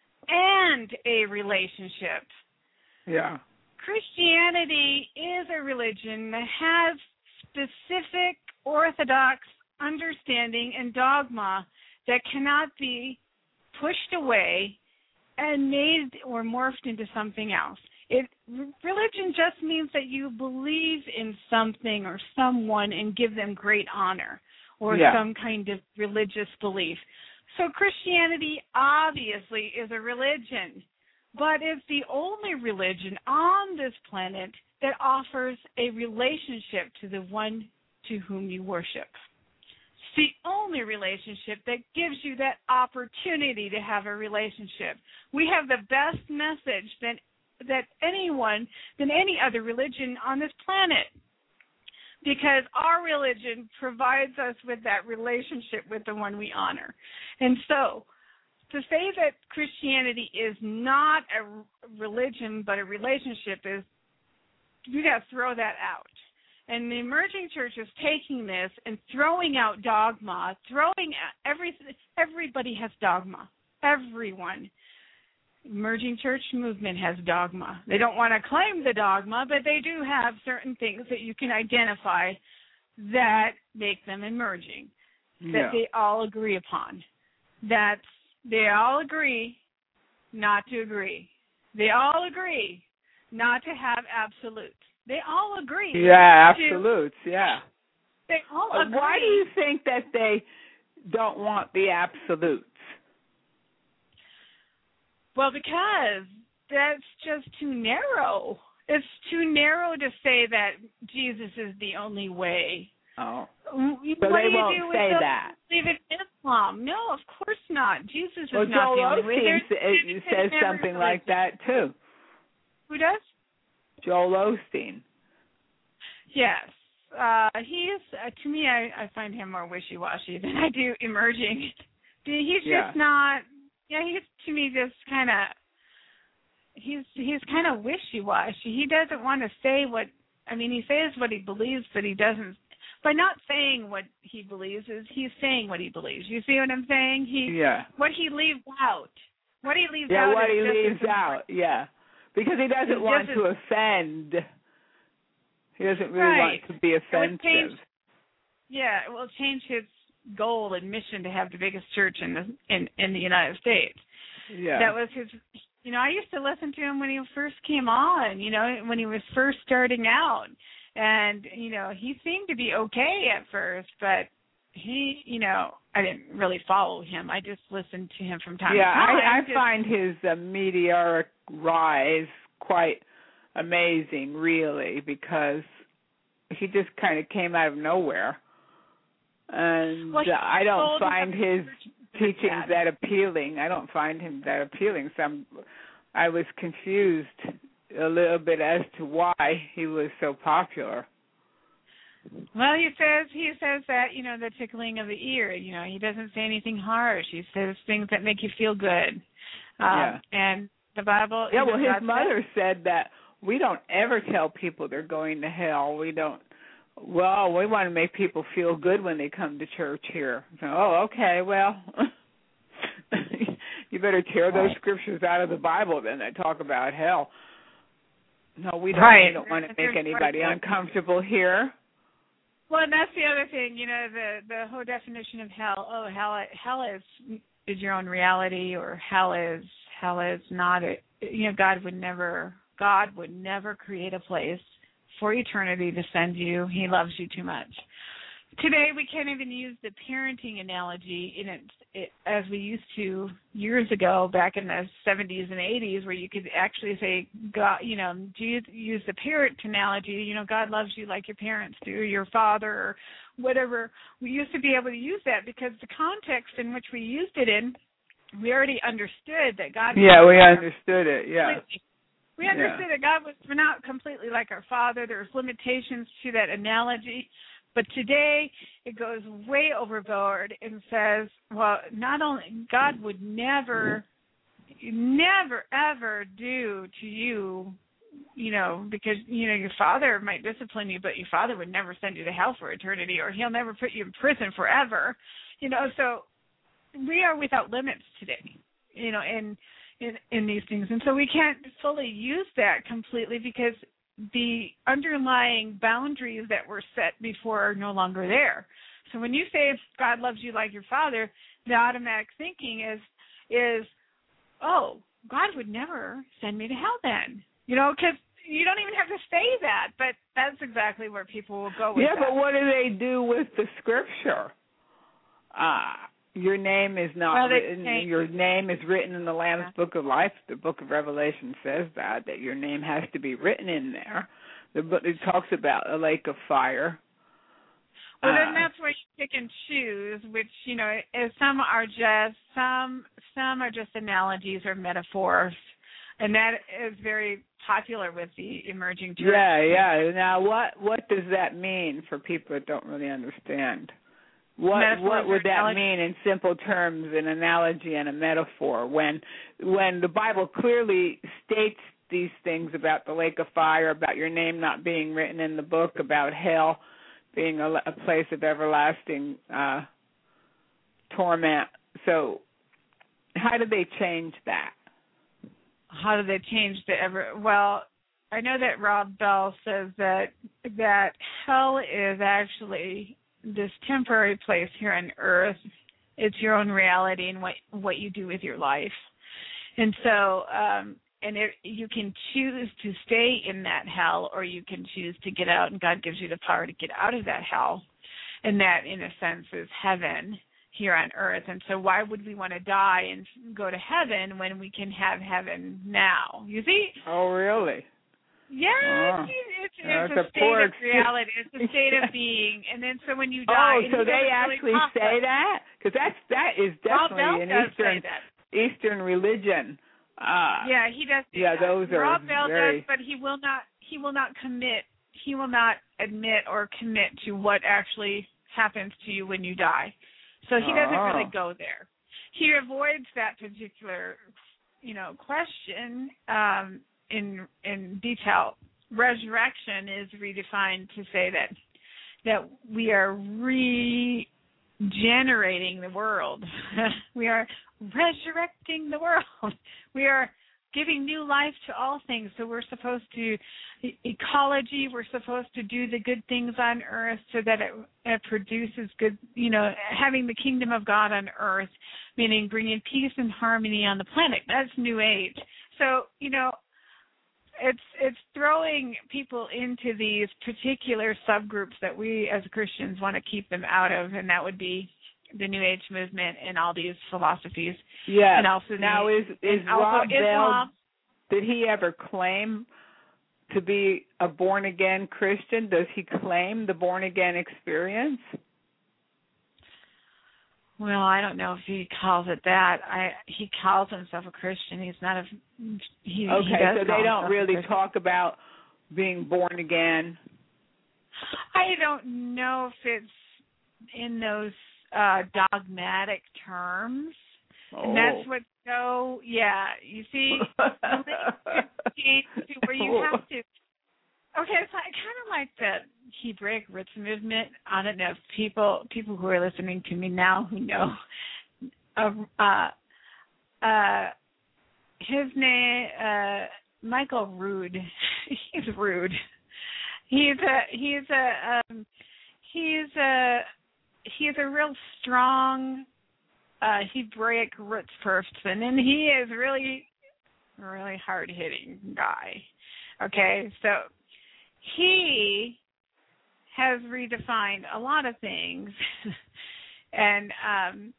and a relationship. Yeah. Christianity is a religion that has specific orthodox understanding and dogma that cannot be pushed away and made or morphed into something else. It religion just means that you believe in something or someone and give them great honor or yeah. some kind of religious belief. So Christianity obviously is a religion, but it's the only religion on this planet that offers a relationship to the one to whom you worship. It's the only relationship that gives you that opportunity to have a relationship. We have the best message than that anyone, than any other religion on this planet, because our religion provides us with that relationship with the one we honor. And so, to say that Christianity is not a religion but a relationship is, you got to throw that out. And the emerging church is taking this and throwing out dogma, throwing out everything. Everybody has dogma. Everyone. Emerging church movement has dogma. They don't want to claim the dogma, but they do have certain things that you can identify that make them emerging, that Yeah. they all agree upon. That's, they all agree not to agree. They all agree not to have absolutes. They all agree. Yeah, to, absolutes, yeah. They all Uh, agree. Why do you think that they don't want the absolutes? Well, because that's just too narrow. It's too narrow to say that Jesus is the only way. Oh. So So what they do you won't do with say those that. who believe in Islam? No, of course not. Jesus is Well, not Joel the only way. Osteen There's sa- Jesus in says every something like religion. that, too. Who does? Joel Osteen. Yes. Uh, he's, uh, to me, I, I find him more wishy-washy than I do emerging. He's Yeah. just not, yeah, he's, to me, just kind of, he's he's kind of wishy-washy. He doesn't want to say what, I mean, he says what he believes, but he doesn't, by not saying what he believes, is he's saying what he believes. You see what I'm saying? He, Yeah. What he leaves out. What he leaves Yeah, out what is he just leaves as out, yeah. Because he doesn't He's want just to offend. He doesn't really Right. want to be It would offensive. change, yeah, it will change his goal and mission to have the biggest church in the in, in the United States. Yeah. That was his, you know, I used to listen to him when he first came on, you know, when he was first starting out. And, you know, he seemed to be okay at first, but he, you know, I didn't really follow him. I just listened to him from time yeah, to time. I, I just, find his uh, meteoric rise quite amazing, really, because he just kind of came out of nowhere. And well, uh, I don't told find his teachings that. that appealing. I don't find him that appealing. So I'm, I was confused a little bit as to why he was so popular. Well, he says he says that, you know, the tickling of the ear. You know, he doesn't say anything harsh. He says things that make you feel good. Um, Yeah. And the Bible. Yeah, you know, well, his God mother said that we don't ever tell people they're going to hell. We don't. Well, we want to make people feel good when they come to church here. So, oh, okay, well, you better tear those scriptures out of the Bible then that talk about hell. No, we don't. Right. We don't want to There's make anybody right. uncomfortable here. Well, and that's the other thing. You know, the the whole definition of hell. Oh, hell, hell is is your own reality, or hell is hell is not. A, you know, God would never. God would never create a place for eternity to send you. He loves you too much. Today, we can't even use the parenting analogy in it, it as we used to years ago, back in the seventies and eighties, where you could actually say, God, you know, do you use the parent analogy? You know, God loves you like your parents do, your father, or whatever. We used to be able to use that because the context in which we used it in, we already understood that God. Yeah, we understood it. Yeah. We understood yeah. that God was not completely like our Father. There's limitations to that analogy. But today it goes way overboard and says, well, not only God would never, never, ever do to you, you know, because, you know, your father might discipline you, but your father would never send you to hell for eternity, or he'll never put you in prison forever. You know, so we are without limits today, you know, and In, in these things. And so we can't fully use that completely because the underlying boundaries that were set before are no longer there. So when you say God loves you like your father, the automatic thinking is, is oh, God would never send me to hell then. You know, because you don't even have to say that, but that's exactly where people will go with yeah, that. but what do they do with the scripture? Ah. Uh, Your name is not well, written. say, your name is written in the Lamb's yeah. Book of Life. The Book of Revelation says that that your name has to be written in there. The book it talks about a lake of fire. Well, uh, then that's where you pick and choose, which, you know, is some are just some some are just analogies or metaphors, and that is very popular with the emerging church. Yeah, yeah. Now, what what does that mean for people that don't really understand? What Metaphors what would that analogy. mean in simple terms, an analogy and a metaphor, when when the Bible clearly states these things about the lake of fire, about your name not being written in the book, about hell being a, a place of everlasting uh, torment. So how do they change that? How do they change the ever? Well, I know that Rob Bell says that that hell is actually this temporary place here on earth. It's your own reality and what what you do with your life. And so, um, and it, you can choose to stay in that hell, or you can choose to get out, and God gives you the power to get out of that hell. And that, in a sense, is heaven here on earth. And so why would we want to die and go to heaven when we can have heaven now? You see? Oh, really? Yeah, Oh. it's, it's, That's it's a a state poor of reality. It's a state of being. And then so when you die... Oh, and so he they doesn't actually really talk say about- that? Because that's that is Rob Bell definitely an does Eastern say that. Eastern religion. Uh, Yeah, he does. do Yeah, that. those are Rob Bell very- does, but he will not. He will not commit. He will not admit or commit to what actually happens to you when you die. So he doesn't Oh. really go there. He avoids that particular, you know, question um, in in detail. Resurrection is redefined to say that that we are regenerating the world. We are resurrecting the world. We are giving new life to all things. So we're supposed to, e- ecology, we're supposed to do the good things on earth so that it, it produces good, you know, having the kingdom of God on earth, meaning bringing peace and harmony on the planet. That's New Age. So, you know, it's it's throwing people into these particular subgroups that we as Christians want to keep them out of, and that would be the New Age movement and all these philosophies. Yeah. And also now the, is is and also Rob Islam. Bell? Did he ever claim to be a born again Christian? Does he claim the born again experience? Well, I don't know if he calls it that. I he calls himself a Christian. He's not a. He, Okay, he does so call they don't himself a really Christian. talk about being born again. I don't know if it's in those uh, dogmatic terms. Oh. And that's what's so, yeah, you see, to where you have to, okay, it's like, kind of like the Hebraic roots movement. I don't know if people, people who are listening to me now who know, uh, uh, uh, his name, uh, Michael Rood, he's rude. He's a, he's a, um, he's a, he's a real strong, Uh, Hebraic roots person, and he is really, really hard-hitting guy. Okay, so he has redefined a lot of things, and um,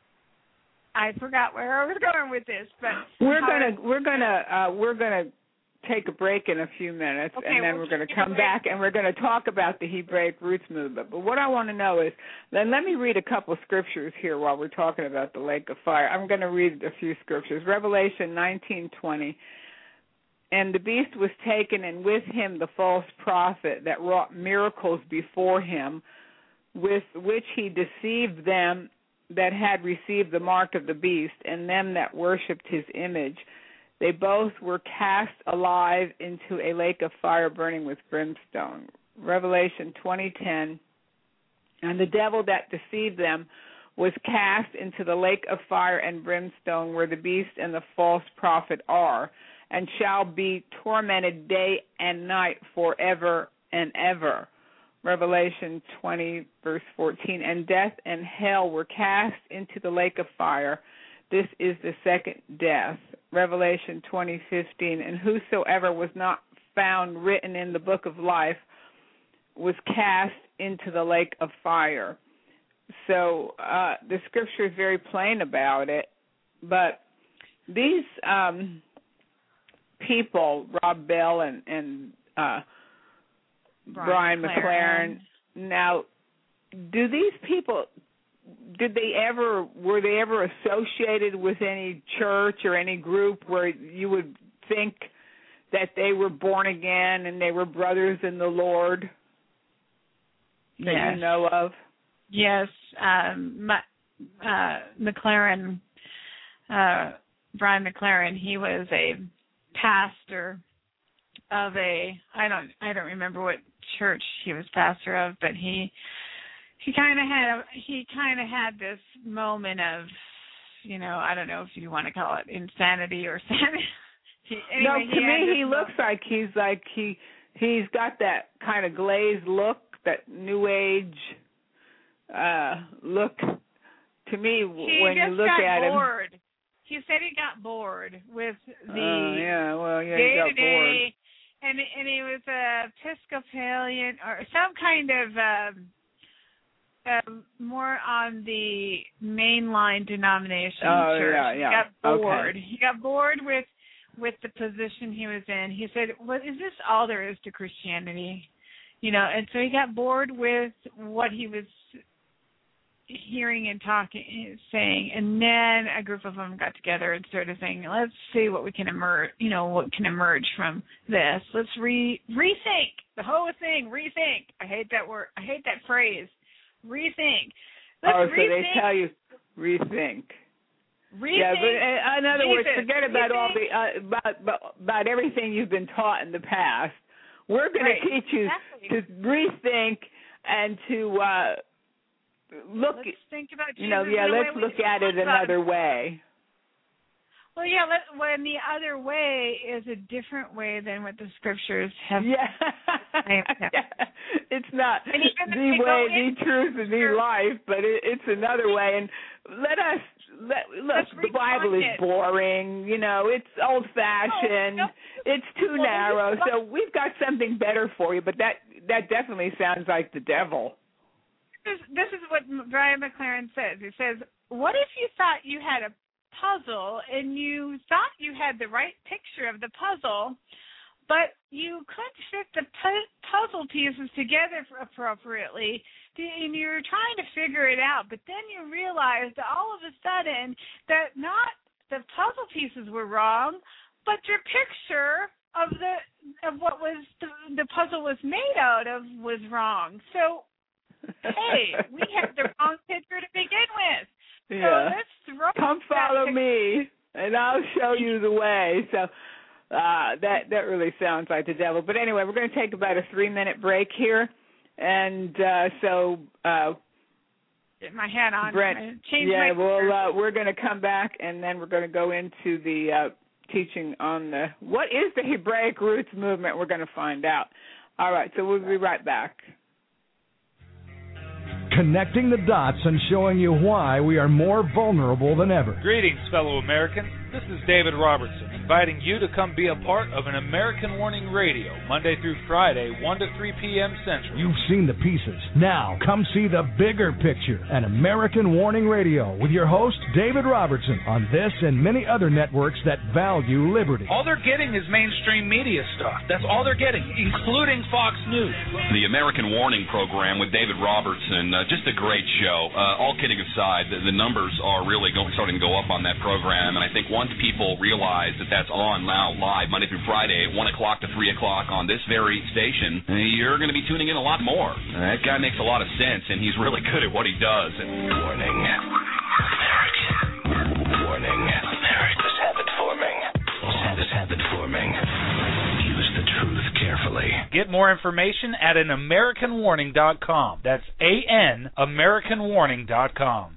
I forgot where I was going with this, but we're how- gonna we're gonna uh, we're gonna take a break in a few minutes, Okay, and then we'll we're going to take a come break. back and we're going to talk about the Hebraic roots movement. But what I want to know is, then let me read a couple scriptures here while we're talking about the lake of fire. I'm going to read a few scriptures. Revelation nineteen twenty. And the beast was taken, and with him the false prophet that wrought miracles before him, with which he deceived them that had received the mark of the beast, and them that worshipped his image. They both were cast alive into a lake of fire burning with brimstone. Revelation twenty ten. And the devil that deceived them was cast into the lake of fire and brimstone, where the beast and the false prophet are, and shall be tormented day and night forever and ever. Revelation twenty, verse fourteen. And death and hell were cast into the lake of fire. This is the second death. Revelation twenty fifteen. And whosoever was not found written in the book of life was cast into the lake of fire. So uh, the scripture is very plain about it. But these um, people, Rob Bell and, and uh, Brian, Brian McLaren. McLaren. Now, do these people, did they ever, were they ever associated with any church or any group where you would think that they were born again and they were brothers in the Lord that yes. you know of? Yes. Um, my, uh, McLaren, uh, Brian McLaren, he was a pastor of a, I don't, I don't remember what church he was pastor of, but he, he kind of had, a, he kind of had this moment of, you know, I don't know if you want to call it insanity or sanity. He, anyway, no, to he me, he moment. looks like he's like he, he's got that kind of glazed look, that new age uh, look. To me, he when you look at bored. him, he said he got bored with the uh, yeah, well, yeah, day he got to day, and and he was a Episcopalian or some kind of um, uh, more on the mainline denomination oh, church. yeah, yeah. He got bored. Okay. He got bored with with the position he was in. He said, "What is this all there is to Christianity?" You know, and so he got bored with what he was hearing and talking, saying, and then a group of them got together and started saying, "Let's see what we can emerge. You know, what can emerge from this. Let's re rethink the whole thing. Rethink. I hate that word. I hate that phrase. Rethink. Let's oh, so rethink. they tell you rethink. Rethink. Yeah, but in other Jesus. words, forget about rethink. all the uh, about, about about everything you've been taught in the past. We're going right. to teach you exactly. to rethink and to uh, look. Let's think about Jesus you know, yeah. in a Let's way look we at it another way. Well, yeah. Let, when the other way is a different way than what the scriptures have. Yeah. yeah. It's not and even the way, the truth, and the life, but it, it's another way. And let us let look. The Bible is boring. You know, it's old-fashioned. No, no. It's too well, narrow. So we've got something better for you. But that that definitely sounds like the devil. This, this is what Brian McLaren says. He says, "What if you thought you had a puzzle and you thought you had the right picture of the puzzle, but you couldn't fit the pu- puzzle pieces together appropriately, and you're trying to figure it out, but then you realized all of a sudden that not the puzzle pieces were wrong, but your picture of the of what was the, the puzzle was made out of was wrong. So, hey, we had the wrong picture to begin with. Yeah. So let's throw Come follow that me, and I'll show you the way." So uh, that that really sounds like the devil. But anyway, we're going to take about a three-minute break here, and uh, so uh, get my hat on. Brent, Change yeah, my well, uh, we're going to come back, and then we're going to go into the uh, teaching on the what is the Hebraic Roots movement. We're going to find out. All right, so we'll be right back. Connecting the dots and showing you why we are more vulnerable than ever. Greetings, fellow Americans. This is David Robertson, inviting you to come be a part of an American Warning Radio, Monday through Friday, one to three p.m. Central. You've seen the pieces. Now, come see the bigger picture. An American Warning Radio with your host, David Robertson, on this and many other networks that value liberty. All they're getting is mainstream media stuff. That's all they're getting, including Fox News. The American Warning Program with David Robertson, uh, just a great show. Uh, all kidding aside, the, the numbers are really going, starting to go up on that program, and I think once people realize that that's on now live Monday through Friday, one o'clock to three o'clock on this very station, you're going to be tuning in a lot more. Uh, that guy makes a lot of sense, and he's really good at what he does. And warning, America. Warning, America's habit forming. Is habit forming. Use the truth carefully. Get more information at an american warning dot com. That's A N American Warning dot com.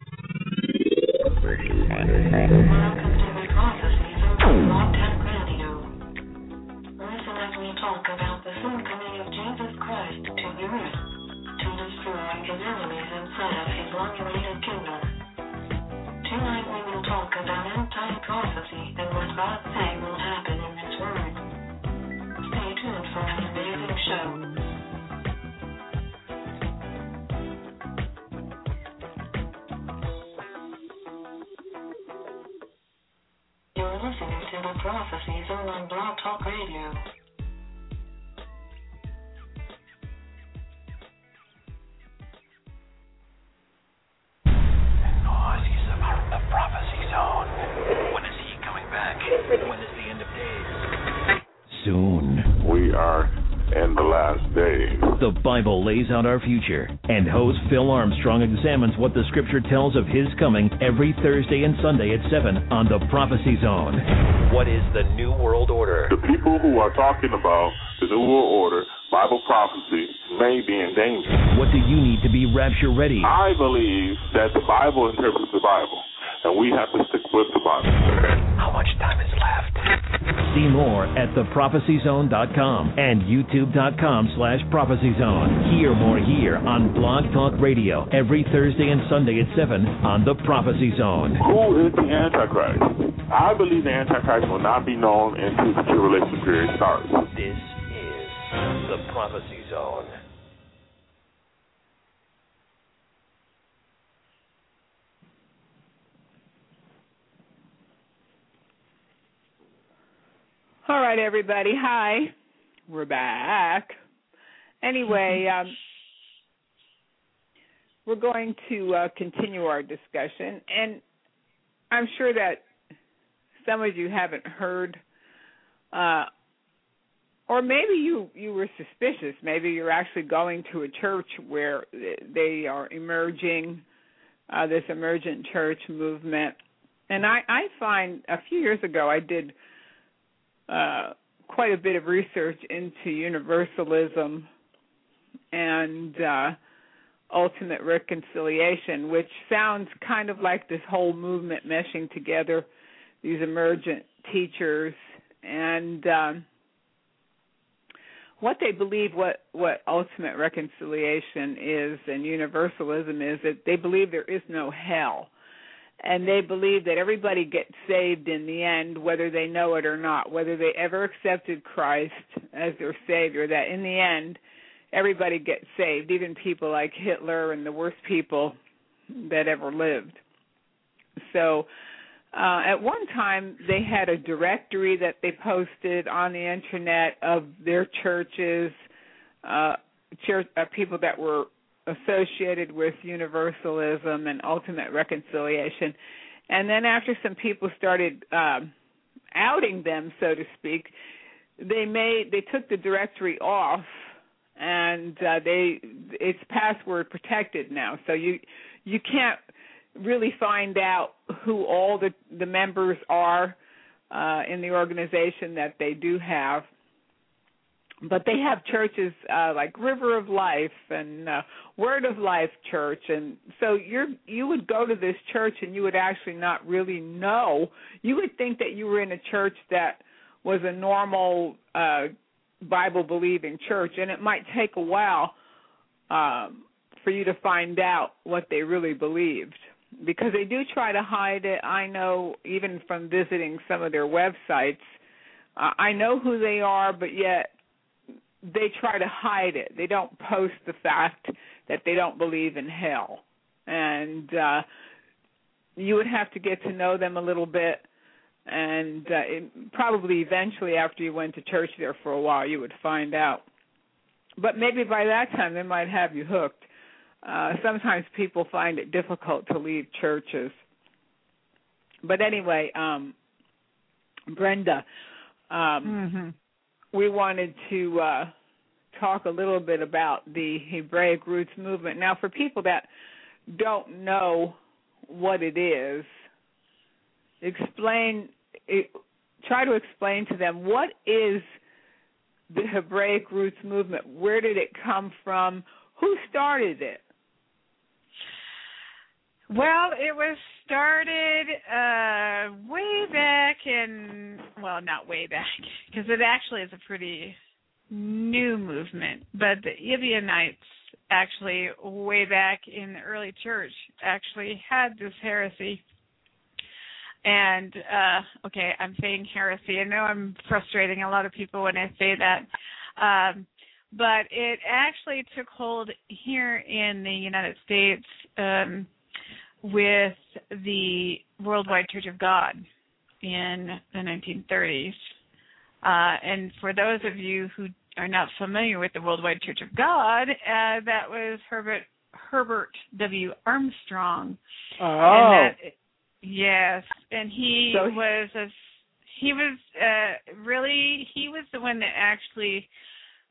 Talk about the soon coming of Jesus Christ to the earth to destroy his enemies and set up his long-awaited kingdom. Tonight we will talk about end-time prophecy and what God says will happen in His Word. Stay tuned for an amazing show. You're listening to the Prophecy Zone on Blog Talk Radio. The Bible lays out our future, and host Phil Armstrong examines what the Scripture tells of His coming every Thursday and Sunday at seven on The Prophecy Zone. What is the New World Order? The people who are talking about the New World Order, Bible prophecy, may be in danger. What do you need to be rapture ready? I believe that the Bible interprets the Bible, and we have to stick with the Bible. How much time is left? See more at the prophecy zone dot com and youtube dot com slash prophecy zone. Hear more here on Blog Talk Radio every Thursday and Sunday at seven on The Prophecy Zone. Who is the Antichrist? I believe the Antichrist will not be known until the tribulation period starts. This is The Prophecy Zone. All right, everybody. Hi. We're back. Anyway, um, we're going to uh, continue our discussion, and I'm sure that some of you haven't heard, uh, or maybe you, you were suspicious. Maybe you're actually going to a church where they are emerging, uh, this emergent church movement. And I, I find a few years ago I did Uh, quite a bit of research into universalism and uh, ultimate reconciliation, which sounds kind of like this whole movement meshing together these emergent teachers and um, what they believe what, what ultimate reconciliation is and universalism is that they believe there is no hell. And they believe that everybody gets saved in the end, whether they know it or not, whether they ever accepted Christ as their Savior, that in the end, everybody gets saved, even people like Hitler and the worst people that ever lived. So uh, at one time, they had a directory that they posted on the Internet of their churches, uh, church, uh, people that were associated with universalism and ultimate reconciliation. And then after some people started um, outing them, so to speak, they made they took the directory off, and uh, they it's password protected now, so you you can't really find out who all the the members are uh, in the organization that they do have. But they have churches uh, like River of Life and uh, Word of Life Church, and so you're you would go to this church and you would actually not really know. You would think that you were in a church that was a normal uh, Bible-believing church, and it might take a while um, for you to find out what they really believed, because they do try to hide it. I know even from visiting some of their websites, uh, I know who they are, but yet they try to hide it. They don't post the fact that they don't believe in hell. And uh, you would have to get to know them a little bit, and uh, it, probably eventually after you went to church there for a while, you would find out. But maybe by that time, they might have you hooked. Uh, sometimes people find it difficult to leave churches. But anyway, um, Brenda, um, mm-hmm. we wanted to uh, talk a little bit about the Hebraic Roots movement. Now, for people that don't know what it is, explain. It, try to explain to them what is the Hebraic Roots movement. Where did it come from? Who started it? Well, it was started uh, way back in, well, not way back, because it actually is a pretty new movement. But the Ebionites actually, way back in the early church, actually had this heresy. And, uh, okay, I'm saying heresy. I know I'm frustrating a lot of people when I say that. Um, but it actually took hold here in the United States um, with the Worldwide Church of God in the nineteen thirties. Uh, and for those of you who are not familiar with the Worldwide Church of God, uh, that was Herbert Herbert W. Armstrong. Oh. And that, yes, and he So- was a, he was uh, really he was the one that actually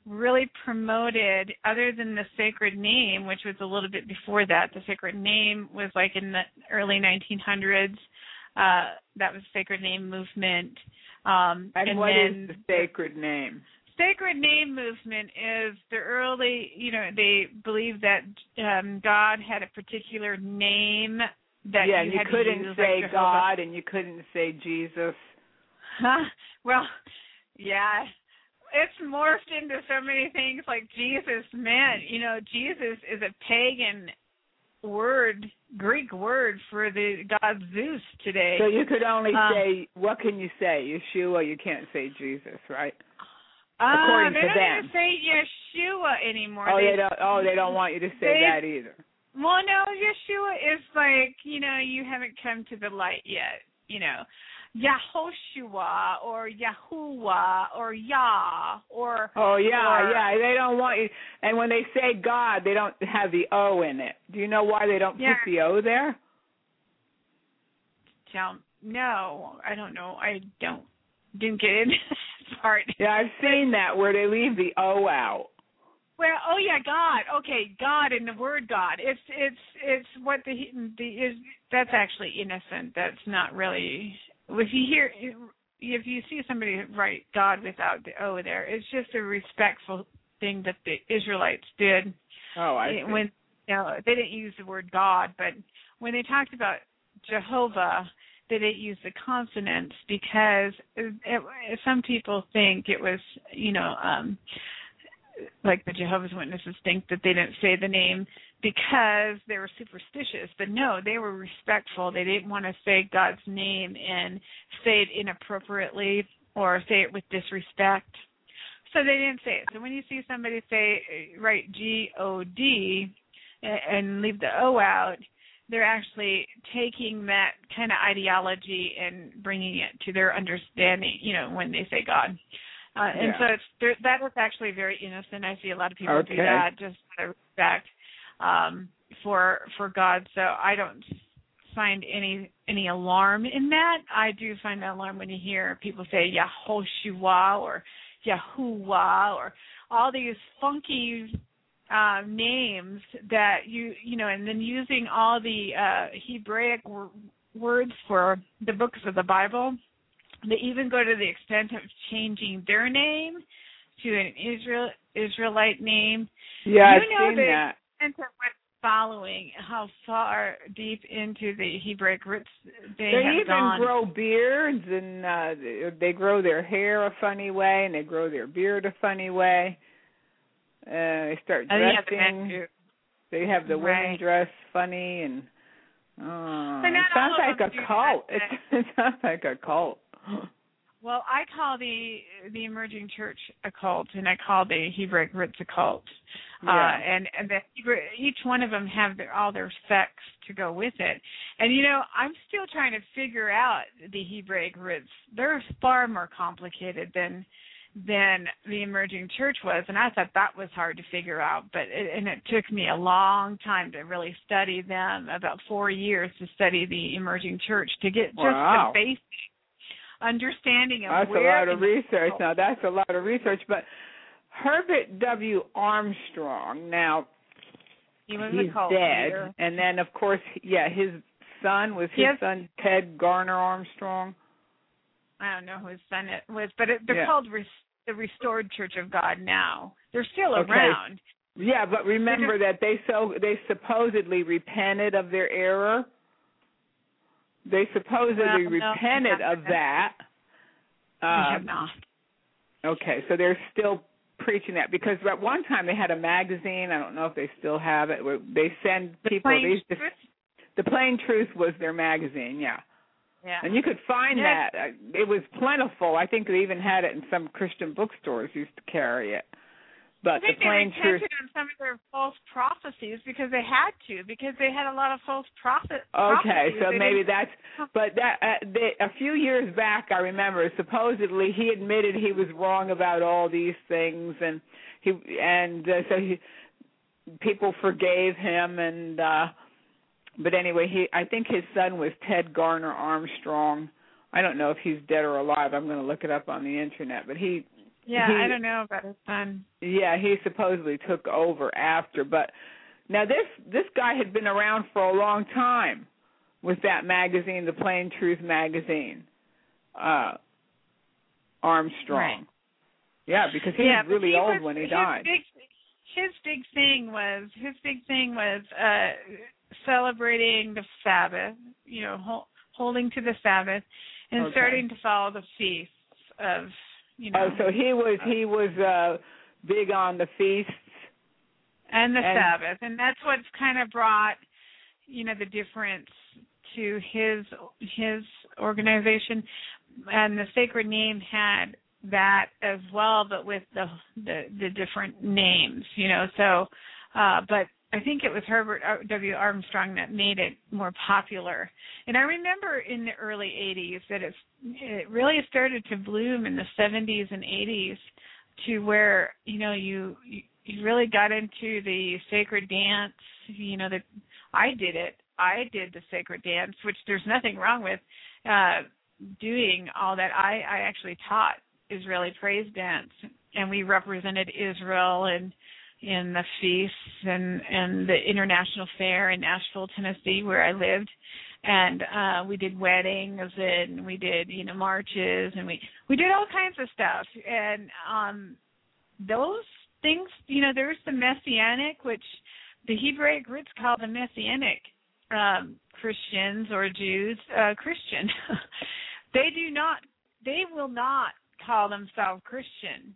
really promoted, other than the sacred name, which was a little bit before that. The sacred name was like in the early nineteen hundreds. Uh, that was sacred name movement. Um, and, and what then is the sacred name? Sacred name movement is the early, you know, they believed that um, God had a particular name that yeah, you you had couldn't to use, say like God and you couldn't say Jesus. Huh? Well, yeah. It's morphed into so many things like Jesus meant. You know, Jesus is a pagan word, Greek word for the god Zeus today. So you could only um, say, what can you say? Yeshua, you can't say Jesus, right? Uh, According they to don't them. even say Yeshua anymore. Oh, they, they don't. Oh, they don't want you to say they, that either. Well, no, Yeshua is like, you know, you haven't come to the light yet. You know, Yahoshua or Yahuwah or Yah or. Oh yeah, or, yeah. They don't want you. And when they say God, they don't have the O in it. Do you know why they don't yeah. put the O there? Tell, no, I don't know. I don't. Didn't get into that part. Yeah, I've seen that where they leave the O out. Well, oh yeah, God. Okay, God and the word God. It's it's it's what the the is. That's actually innocent. That's not really. If you hear, if you see somebody write God without the O there, it's just a respectful thing that the Israelites did. Oh, I see. When you know, they didn't use the word God, but when they talked about Jehovah, they didn't use the consonants because it, it, some people think it was, you know, um, like the Jehovah's Witnesses think that they didn't say the name because they were superstitious. But no, they were respectful. They didn't want to say God's name and say it inappropriately or say it with disrespect. So they didn't say it. So when you see somebody say, write G O D and leave the O out, they're actually taking that kind of ideology and bringing it to their understanding, you know, when they say God. Uh, and yeah. so it's that is actually very innocent. I see a lot of people okay. do that just out of respect um, for for God. So I don't find any any alarm in that. I do find that alarm when you hear people say Yahoshua or Yahuwah or all these funky Uh, names that you you know, and then using all the uh, Hebraic w- words for the books of the Bible. They even go to the extent of changing their name to an Israel Israelite name. Yeah, you I've know seen the that. extent of what's following, how far deep into the Hebraic roots they, they have even gone. grow beards, and uh, they grow their hair a funny way, and they grow their beard a funny way. Uh, they start dressing. They have the right. women dress funny, and uh, it sounds like a cult. It, it sounds like a cult. Well, I call the the emerging church a cult, and I call the Hebraic roots a cult. Yeah. Uh, and and the Hebrew, each one of them have their, all their sects to go with it. And you know, I'm still trying to figure out the Hebraic roots. They're far more complicated than. than the emerging church was, and I thought that was hard to figure out, but it, and it took me a long time to really study them, about four years to study the emerging church to get just wow. the basic understanding of that's where... That's a lot of research. Now, that's a lot of research, but Herbert W. Armstrong, now, he was he's a cult dead, leader. And then, of course, yeah, his son, was his yes. son Ted Garner Armstrong? I don't know who his son it was, but it, they're yeah. called Res- the Restored Church of God now. They're still okay. around. Yeah, but remember just, that they so they supposedly repented of their error. They supposedly well, no, repented of that. They uh, have not. Okay, so they're still preaching that because at one time they had a magazine. I don't know if they still have it. Where they send the people. Plain These, Truth? The Plain Truth was their magazine. Yeah. Yeah. And you could find yeah. that. It was plentiful. I think they even had it in some Christian bookstores used to carry it. But I think the Plain they Truth. repented on some of their false prophecies because they had to, because they had a lot of false prophet. Okay, so they maybe didn't... that's. But that uh, they, a few years back, I remember supposedly he admitted he was wrong about all these things, and he and uh, so he people forgave him, and. uh But anyway, he I think his son was Ted Garner Armstrong. I don't know if he's dead or alive. I'm going to look it up on the internet. But he Yeah, he, I don't know about his son. Yeah, he supposedly took over after. But now this this guy had been around for a long time with that magazine, the Plain Truth magazine, uh, Armstrong. Right. Yeah, because he yeah, was really he old was, when he his died. Big, his big thing was his big thing was uh, celebrating the Sabbath. You know, hol- holding to the Sabbath, and Okay. starting to follow the feasts of. You know, oh, so he was he was uh, big on the feasts and the and, Sabbath, and that's what's kind of brought, you know, the difference to his his organization. And the Sacred Name had that as well, but with the the, the different names, you know. So, uh, but I think it was Herbert W. Armstrong that made it more popular. And I remember in the early eighties that it's, it really started to bloom in the seventies and eighties to where, you know, you, you really got into the sacred dance, you know, that I did it. I did the sacred dance, which there's nothing wrong with uh, doing all that. I, I actually taught Israeli praise dance, and we represented Israel and in the feasts and, and the International Fair in Nashville, Tennessee, where I lived. And uh, we did weddings and we did, you know, marches, and we, we did all kinds of stuff. And um, those things, you know, there's the Messianic, which the Hebraic roots call the Messianic um, Christians or Jews uh, Christian. They do not, they will not call themselves Christian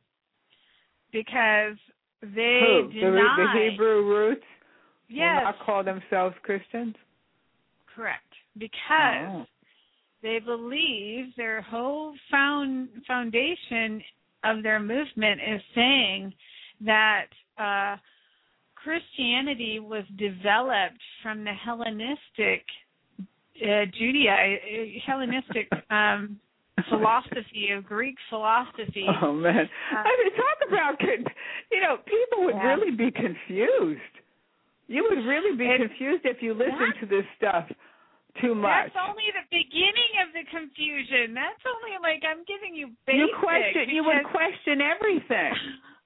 because they Who? deny. The, the Hebrew roots yes. will not call themselves Christians? Correct. Because oh. they believe their whole found, foundation of their movement is saying that uh, Christianity was developed from the Hellenistic uh, Judea, Hellenistic um, philosophy of Greek philosophy. Oh man! Uh, I mean, talk about you know, people would yeah. really be confused. You would really be it, confused if you listen to this stuff too much. That's only the beginning of the confusion. That's only like I'm giving you basics. You question. You would question everything.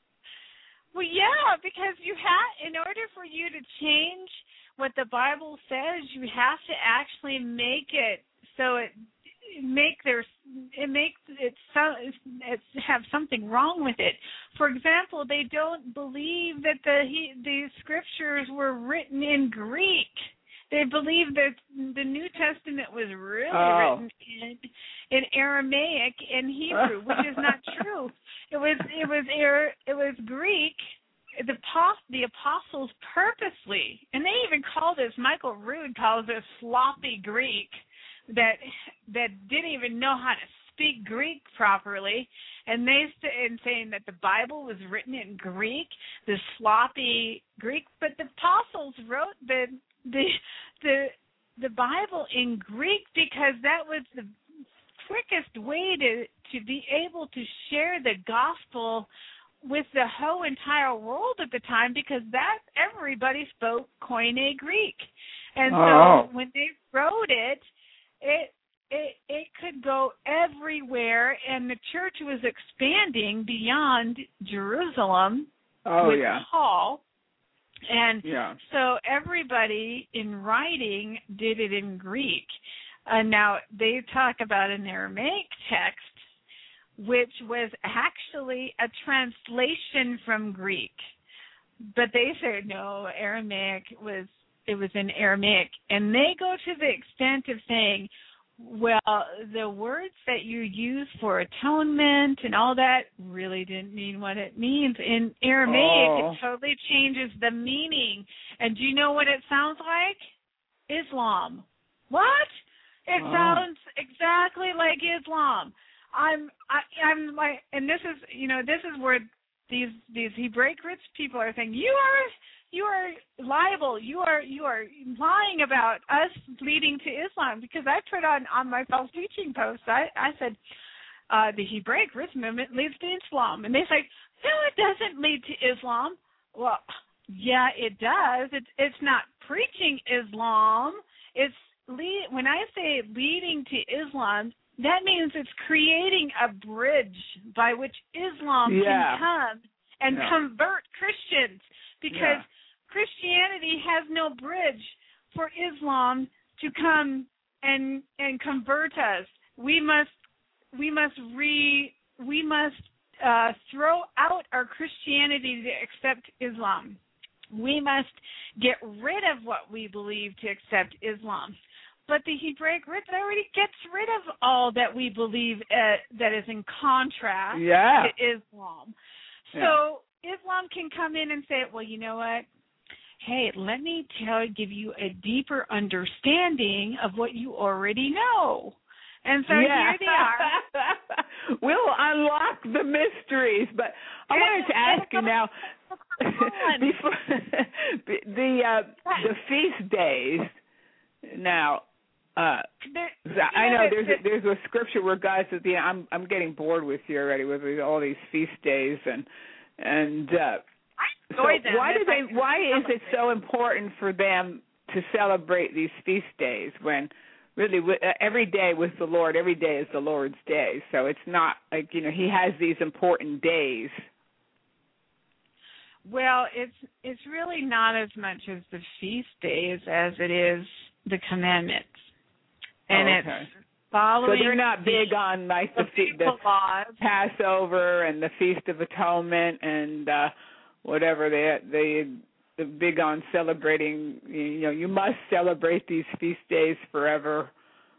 Well, yeah, because you have, in order for you to change what the Bible says, you have to actually make it so it make their it makes it so it's have something wrong with it. For example, they don't believe that the he, the scriptures were written in Greek. They believe that the New Testament was really oh. written in in Aramaic and Hebrew, which is not true. It was it was it was Greek. The the apostles purposely, and they even call this, Michael Rood calls this sloppy Greek, that that didn't even know how to speak Greek properly, and they and saying that the Bible was written in Greek, the sloppy Greek, but the apostles wrote the the the the Bible in Greek because that was the quickest way to to be able to share the gospel with the whole entire world at the time, because that everybody spoke Koine Greek, and oh. so when they wrote it, it it it could go everywhere, and the church was expanding beyond Jerusalem oh, with yeah. Paul, and yeah. so everybody in writing did it in Greek. Uh, now they talk about an Aramaic text, which was actually a translation from Greek. But they said, no, Aramaic was, it was in Aramaic. And they go to the extent of saying, well, the words that you use for atonement and all that really didn't mean what it means. In Aramaic, oh. it totally changes the meaning. And do you know what it sounds like? Islam. What? It oh. sounds exactly like Islam. I'm, I, I'm like, and this is, you know, this is where these these Hebraic roots people are saying, you are, you are liable, you are, you are lying about us leading to Islam, because I put on on my false teaching post, I, I said, uh, the Hebraic roots movement leads to Islam, and they say, no, it doesn't lead to Islam. Well, yeah, it does. It's it's not preaching Islam. It's lead, when I say leading to Islam, that means it's creating a bridge by which Islam yeah. can come and yeah. convert Christians, because yeah. Christianity has no bridge for Islam to come and and convert us. We must we must re we must uh, throw out our Christianity to accept Islam. We must get rid of what we believe to accept Islam. But the Hebraic Roots already gets rid of all that we believe uh, that is in contrast yeah. to Islam. So yeah. Islam can come in and say, well, you know what? Hey, let me tell, give you a deeper understanding of what you already know. And so yeah. here they are. We'll unlock the mysteries. But I and, wanted to ask you now, before, the uh, the feast days. Now, uh, there, I know there's a, there's a scripture where God says, "Yeah, I'm I'm getting bored with you already with all these feast days and and." Uh, So why do they? Why is it so important for them to celebrate these feast days when really every day with the Lord, every day is the Lord's day? So it's not like, you know, He has these important days. Well, it's it's really not as much as the feast days as it is the commandments, and oh, okay. it's following. So they're not big on like the, the, the Passover and the Feast of Atonement and. Uh, Whatever they they they're big on celebrating, you know, you must celebrate these feast days forever.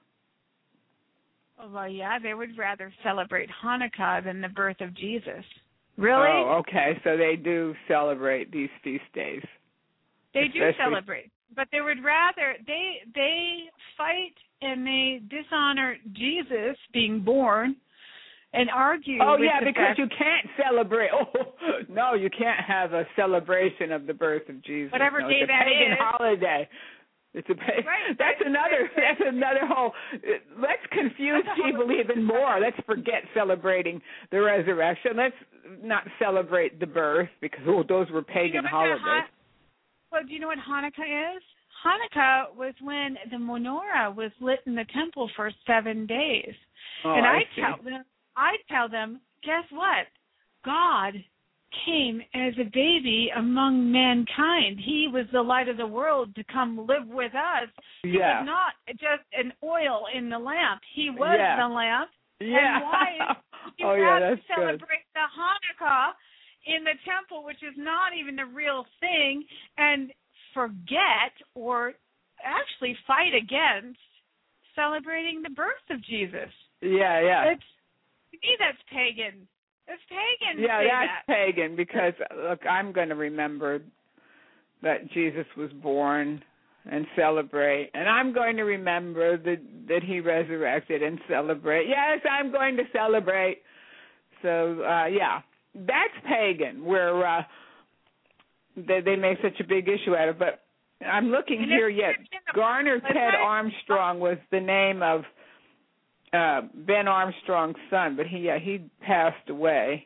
Well, yeah, they would rather celebrate Hanukkah than the birth of Jesus. Really? Oh, okay. So they do celebrate these feast days. They do celebrate, but they would rather they they fight and they dishonor Jesus being born. And argue. Oh with yeah, the because fact you can't celebrate. Oh no, you can't have a celebration of the birth of Jesus. Whatever no, day it's a that pagan is. holiday. It's a pagan. Right, that's right, another. right, That's another whole. Let's confuse people even more. Let's forget celebrating the resurrection. Let's not celebrate the birth because oh, those were pagan you know holidays. Han- well, do you know what Hanukkah is? Hanukkah was when the menorah was lit in the temple for seven days, oh, and I, I see. tell them. I tell them, guess what? God came as a baby among mankind. He was the light of the world to come live with us. He yeah. was not just an oil in the lamp. He was yeah. the lamp. Yeah. And why you oh, have yeah, to that's celebrate good. the Hanukkah in the temple, which is not even the real thing, and forget or actually fight against celebrating the birth of Jesus. Yeah, yeah. It's To me, that's pagan. It's pagan. Yeah, to say that's that. pagan because, look, I'm going to remember that Jesus was born and celebrate. And I'm going to remember that, that he resurrected and celebrate. Yes, I'm going to celebrate. So, uh, yeah, that's pagan where uh, they, they make such a big issue out of it. But I'm looking and here yet. Garner Ted Armstrong was the name of Uh, Ben Armstrong's son, but he uh, he passed away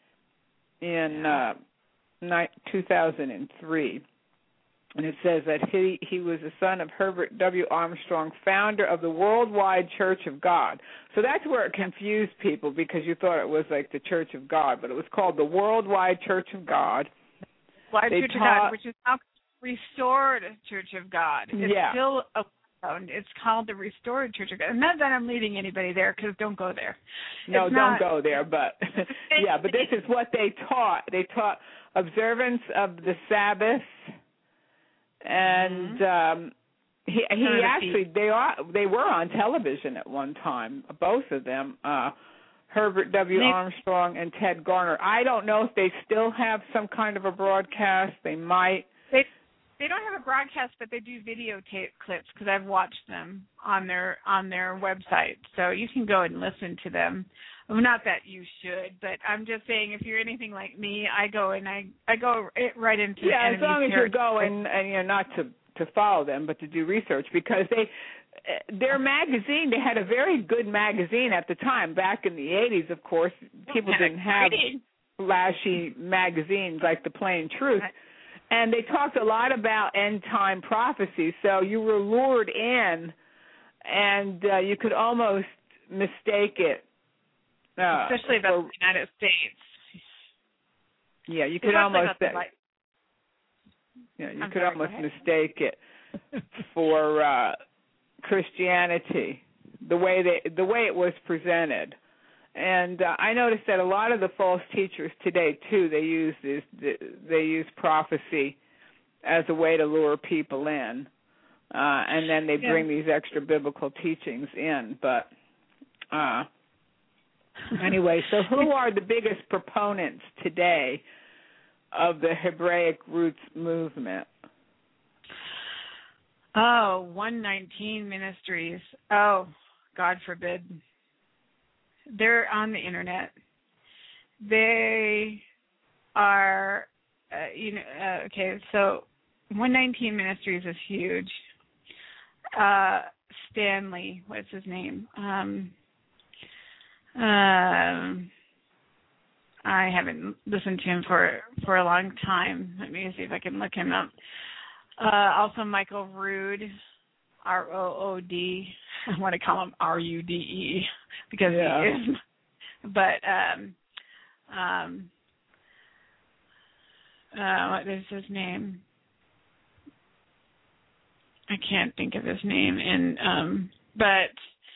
in uh, two thousand three, and it says that he he was the son of Herbert W. Armstrong, founder of the Worldwide Church of God. So that's where it confused people because you thought it was like the Church of God, but it was called the Worldwide Church of God. Worldwide they Church taught, of God, which is now Restored Church of God. It's yeah. still a It's called the Restored Church of God. Not that I'm leading anybody there, because don't go there. No, it's don't not, go there. But yeah, but this is what they taught. They taught observance of the Sabbath, and mm-hmm. um, he he actually they are they were on television at one time. Both of them, uh, Herbert W. They, Armstrong and Ted Garner. I don't know if they still have some kind of a broadcast. They might. They, They don't have a broadcast, but they do videotape clips because I've watched them on their on their website. So you can go and listen to them. Well, not that you should, but I'm just saying if you're anything like me, I go and I, I go right into yeah. the as long as you're going and you know not to to follow them, but to do research because they their magazine they had a very good magazine at the time back in the eighties. Of course, people didn't have flashy magazines like the Plain Truth. And they talked a lot about end-time prophecy, so you were lured in and uh, you could almost mistake it. Uh, Especially about for, the United States. Yeah, you could Especially almost about the light. Yeah, you I'm could sorry, almost go ahead. mistake it for uh, Christianity, the way they, the way it was presented. And uh, I noticed that a lot of the false teachers today too, they use this, they use prophecy as a way to lure people in, uh, and then they Yeah. bring these extra biblical teachings in. But uh, anyway, so who are the biggest proponents today of the Hebraic Roots movement? Oh, one nineteen Ministries. Oh, God forbid. They're on the internet. They are, uh, you know, uh, okay, so one nineteen Ministries is huge. Uh, Stanley, what's his name? Um, um, I haven't listened to him for, for a long time. Let me see if I can look him up. Uh, also Michael Rood, R O O D. I want to call him R U D E because yeah. he is. But um, um, uh, what is his name? I can't think of his name. And um, but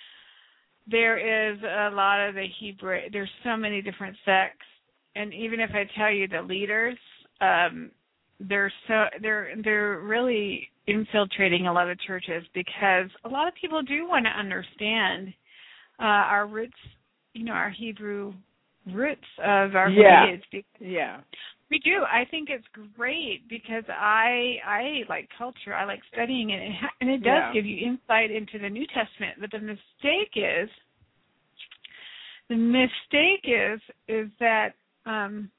there is a lot of the Hebrew. There's so many different sects, and even if I tell you the leaders, um, they're so they're they're really infiltrating a lot of churches because a lot of people do want to understand uh, our roots, you know, our Hebrew roots of our yeah. lineage. Yeah. We do. I think it's great because I I like culture. I like studying it, and it does yeah. give you insight into the New Testament. But the mistake is, the mistake is, is that um,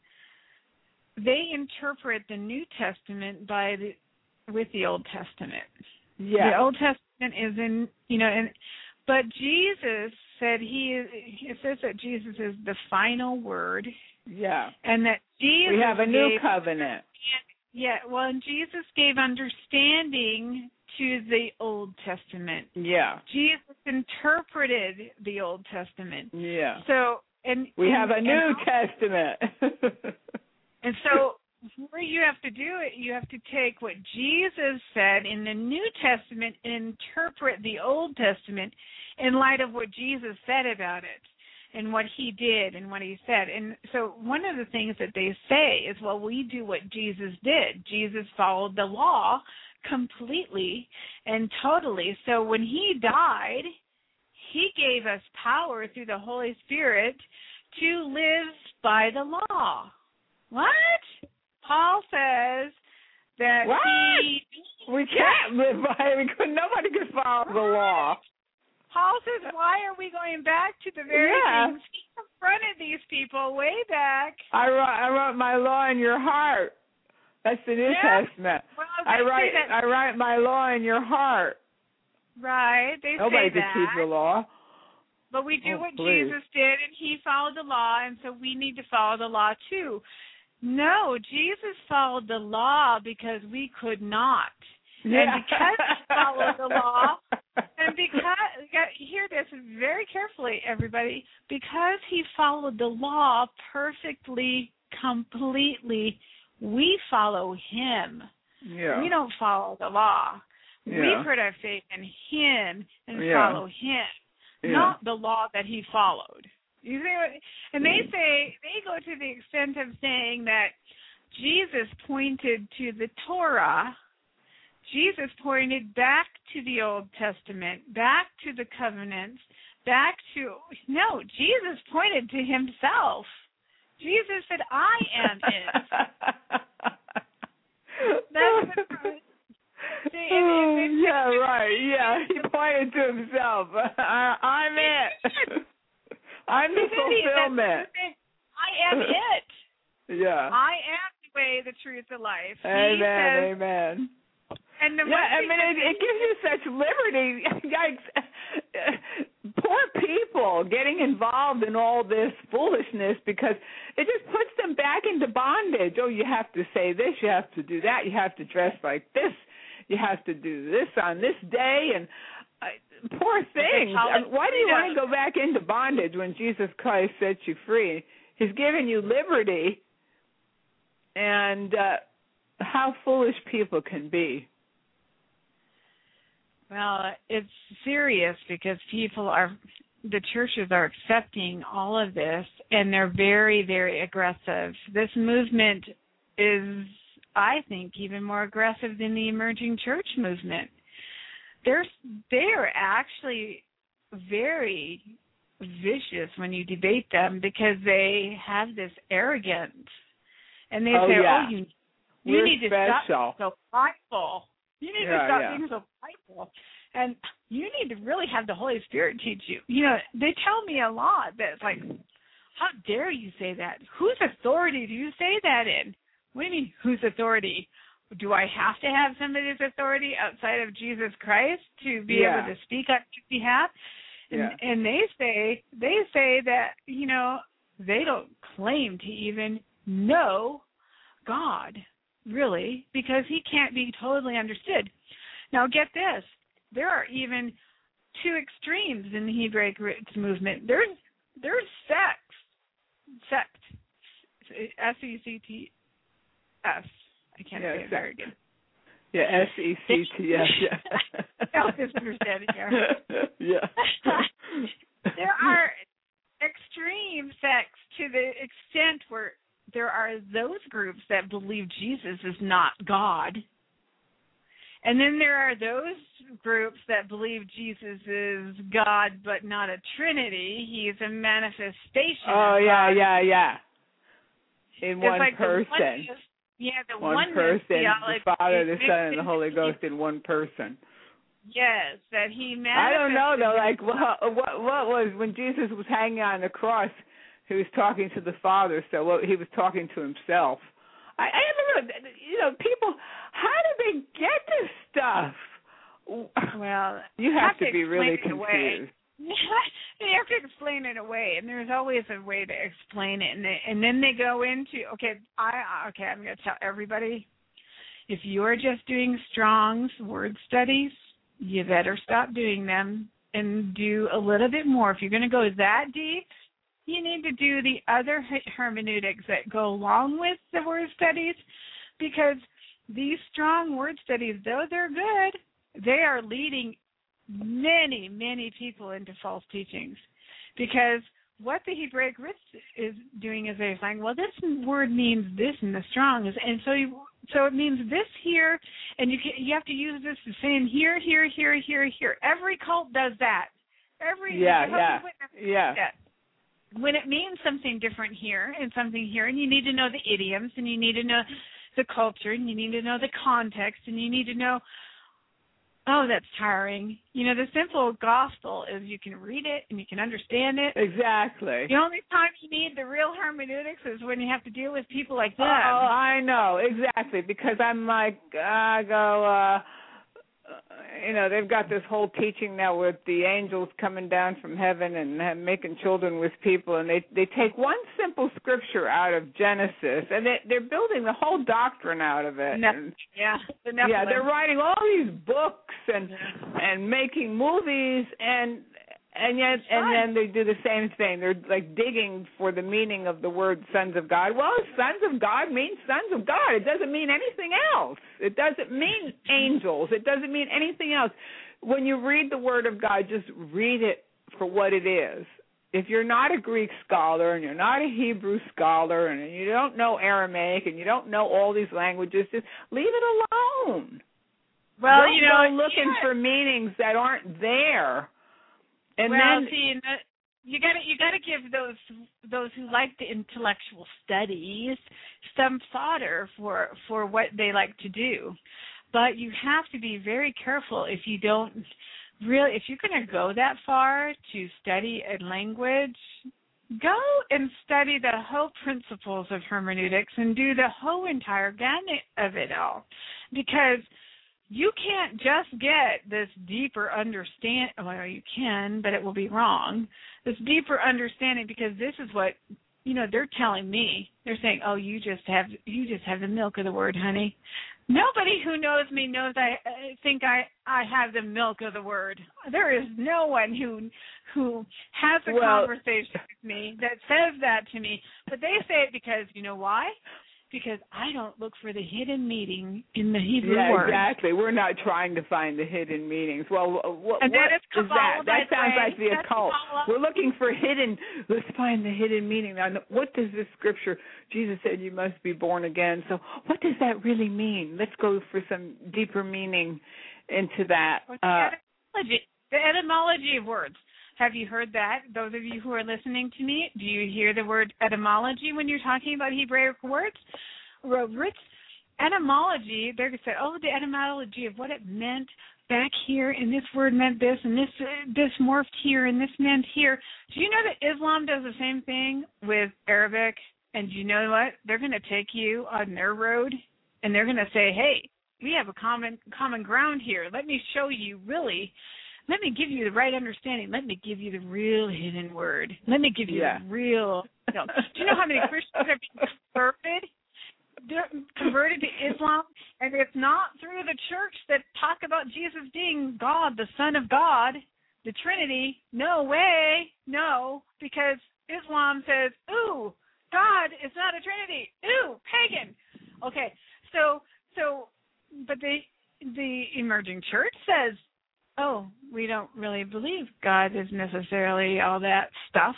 they interpret the New Testament by the with the Old Testament. Yeah. The Old Testament is in, you know, and but Jesus said he is. It says that Jesus is the final word. Yeah. And that Jesus we have a new gave, covenant. Yeah, well, and Jesus gave understanding to the Old Testament. Yeah. Jesus interpreted the Old Testament. Yeah. So, and we and, have a New and, Testament. And so, where you have to do it, you have to take what Jesus said in the New Testament and interpret the Old Testament in light of what Jesus said about it. And what he did and what he said. And so one of the things that they say is, well, we do what Jesus did. Jesus followed the law completely and totally. So when he died, he gave us power through the Holy Spirit to live by the law. What? Paul says that what? he... We can't live by it. Nobody can follow the law. Paul says, why are we going back to the very yeah. things he confronted these people way back? I wrote, I wrote my law in your heart. That's the New yeah. Testament. Well, I write that. I write my law in your heart. Right. They Nobody say can that. keep the law. But we do oh, what please. Jesus did, and he followed the law, and so we need to follow the law too. No, Jesus followed the law because we could not. Yeah. And because he followed the law, and because, hear this very carefully, everybody, because he followed the law perfectly, completely, we follow him. Yeah. We don't follow the law. Yeah. We put our faith in him and yeah. follow him, yeah. not the law that he followed. You see what? And they say, they go to the extent of saying that Jesus pointed to the Torah. Jesus pointed back to the Old Testament, back to the covenants, back to, no, Jesus pointed to himself. Jesus said, I am it. That's the See, oh, it, it, yeah, it, right, yeah, he pointed to himself. I, I'm it. I'm the fulfillment. I am it. Yeah. I am the way, the truth, the life. Amen, he says, amen. And the yeah, I mean, it, it gives you such liberty. Yikes. Poor people getting involved in all this foolishness because it just puts them back into bondage. Oh, you have to say this, you have to do that, you have to dress like this, you have to do this on this day. And uh, poor things. I mean, why do you want to go back into bondage when Jesus Christ sets you free? He's given you liberty. And uh, how foolish people can be. Well, it's serious because people are, the churches are accepting all of this, and they're very, very aggressive. This movement is, I think, even more aggressive than the emerging church movement. They're, they're actually very vicious when you debate them because they have this arrogance. And they oh, say, yeah. oh, you, you We're need to special. stop being so prideful. You need yeah, to stop yeah. being so prideful. And you need to really have the Holy Spirit teach you. You know, they tell me a lot that it's like, how dare you say that? Whose authority do you say that in? What do you mean, whose authority? Do I have to have somebody's authority outside of Jesus Christ to be yeah. able to speak on his behalf? And, yeah. and they say, they say that, you know, they don't claim to even know God, really, because he can't be totally understood. Now, get this. There are even two extremes in the Hebraic Roots movement. There's there's sects, sect, S E C T S. I can't yeah, say it very good. Yeah, S E C T S. Yeah. Help us understand it here. Yeah. There are extreme sects to the extent where there are those groups that believe Jesus is not God. And then there are those groups that believe Jesus is God, but not a Trinity. He's a manifestation Oh, of yeah, God. yeah, yeah. In it's one like person. The oneness, yeah, the one oneness person, theology, the Father, the Son, and the into, Holy Ghost in one person. Yes, that he manifested. I don't know, though, like, what, what, what was, when Jesus was hanging on the cross, he was talking to the Father, so what, he was talking to himself. I, I don't know, you know, people, how do they get this stuff? Well, you have, have to, to be really confused. Away. You have to explain it away, and there's always a way to explain it. And, they, and then they go into, okay, I okay, I'm going to tell everybody, if you're just doing Strong's word studies, you better stop doing them and do a little bit more. If you're going to go that deep, you need to do the other hermeneutics that go along with the word studies, because these Strong word studies, though they're good, they are leading many, many people into false teachings. Because what the Hebraic Roots is doing is they're saying, well, this word means this in the Strong, and so you, so it means this here, and you can, you have to use this the same here, here, here, here, here. Every cult does that. Every yeah, yeah, yeah. That. When it means something different here and something here, and you need to know the idioms, and you need to know the culture, and you need to know the context, and you need to know, oh, that's tiring. You know, the simple gospel is you can read it and you can understand it. Exactly. The only time you need the real hermeneutics is when you have to deal with people like them. Oh, I know, exactly, because I'm like, I go, uh, you know, they've got this whole teaching now with the angels coming down from heaven and, and making children with people, and they they take one simple scripture out of Genesis, and they, they're building the whole doctrine out of it. Ne- and, yeah, the yeah, they're writing all these books and yeah. and making movies, and and yet and then they do the same thing. They're like digging for the meaning of the word sons of God. Well, sons of God means sons of God. It doesn't mean anything else. It doesn't mean angels. It doesn't mean anything else. When you read the word of God, just read it for what it is. If you're not a Greek scholar and you're not a Hebrew scholar and you don't know Aramaic and you don't know all these languages, just leave it alone. Well, don't you know, go looking yeah. for meanings that aren't there. And well, then, see, you got to you got to give those those who like the intellectual studies some fodder for for what they like to do, but you have to be very careful if you don't really if you're going to go that far to study a language. Go and study the whole principles of hermeneutics and do the whole entire gamut of it all, because you can't just get this deeper understand. Well, you can, but it will be wrong. This deeper understanding, because this is what, you know, they're telling me. They're saying, "Oh, you just have you just have the milk of the word, honey." Nobody who knows me knows I, I think I, I have the milk of the word. There is no one who who has a well, conversation with me that says that to me. But they say it because, you know why? Because I don't look for the hidden meaning in the Hebrew yeah, word. exactly. We're not trying to find the hidden meanings. Well, what, and what that is is that? That sounds way. like the That's occult. Kabbalah. We're looking for hidden. Let's find the hidden meaning. Now, what does this scripture? Jesus said, "You must be born again." So, what does that really mean? Let's go for some deeper meaning into that. The etymology, the etymology of words. Have you heard that? Those of you who are listening to me, do you hear the word etymology when you're talking about Hebraic words? Roots, etymology, they're going to say, oh, the etymology of what it meant back here, and this word meant this, and this uh, this morphed here, and this meant here. Do you know that Islam does the same thing with Arabic? And you know what? They're going to take you on their road, and they're going to say, hey, we have a common common ground here. Let me show you really, let me give you the right understanding. Let me give you the real hidden word. Let me give you yeah. the real, you know. Do you know how many Christians have been converted? They're converted to Islam, and it's not through the church that talk about Jesus being God, the Son of God, the Trinity. No way, no, because Islam says, ooh, God is not a Trinity. Ooh, pagan. Okay, so, so, but the the emerging church says, oh, we don't really believe God is necessarily all that stuff.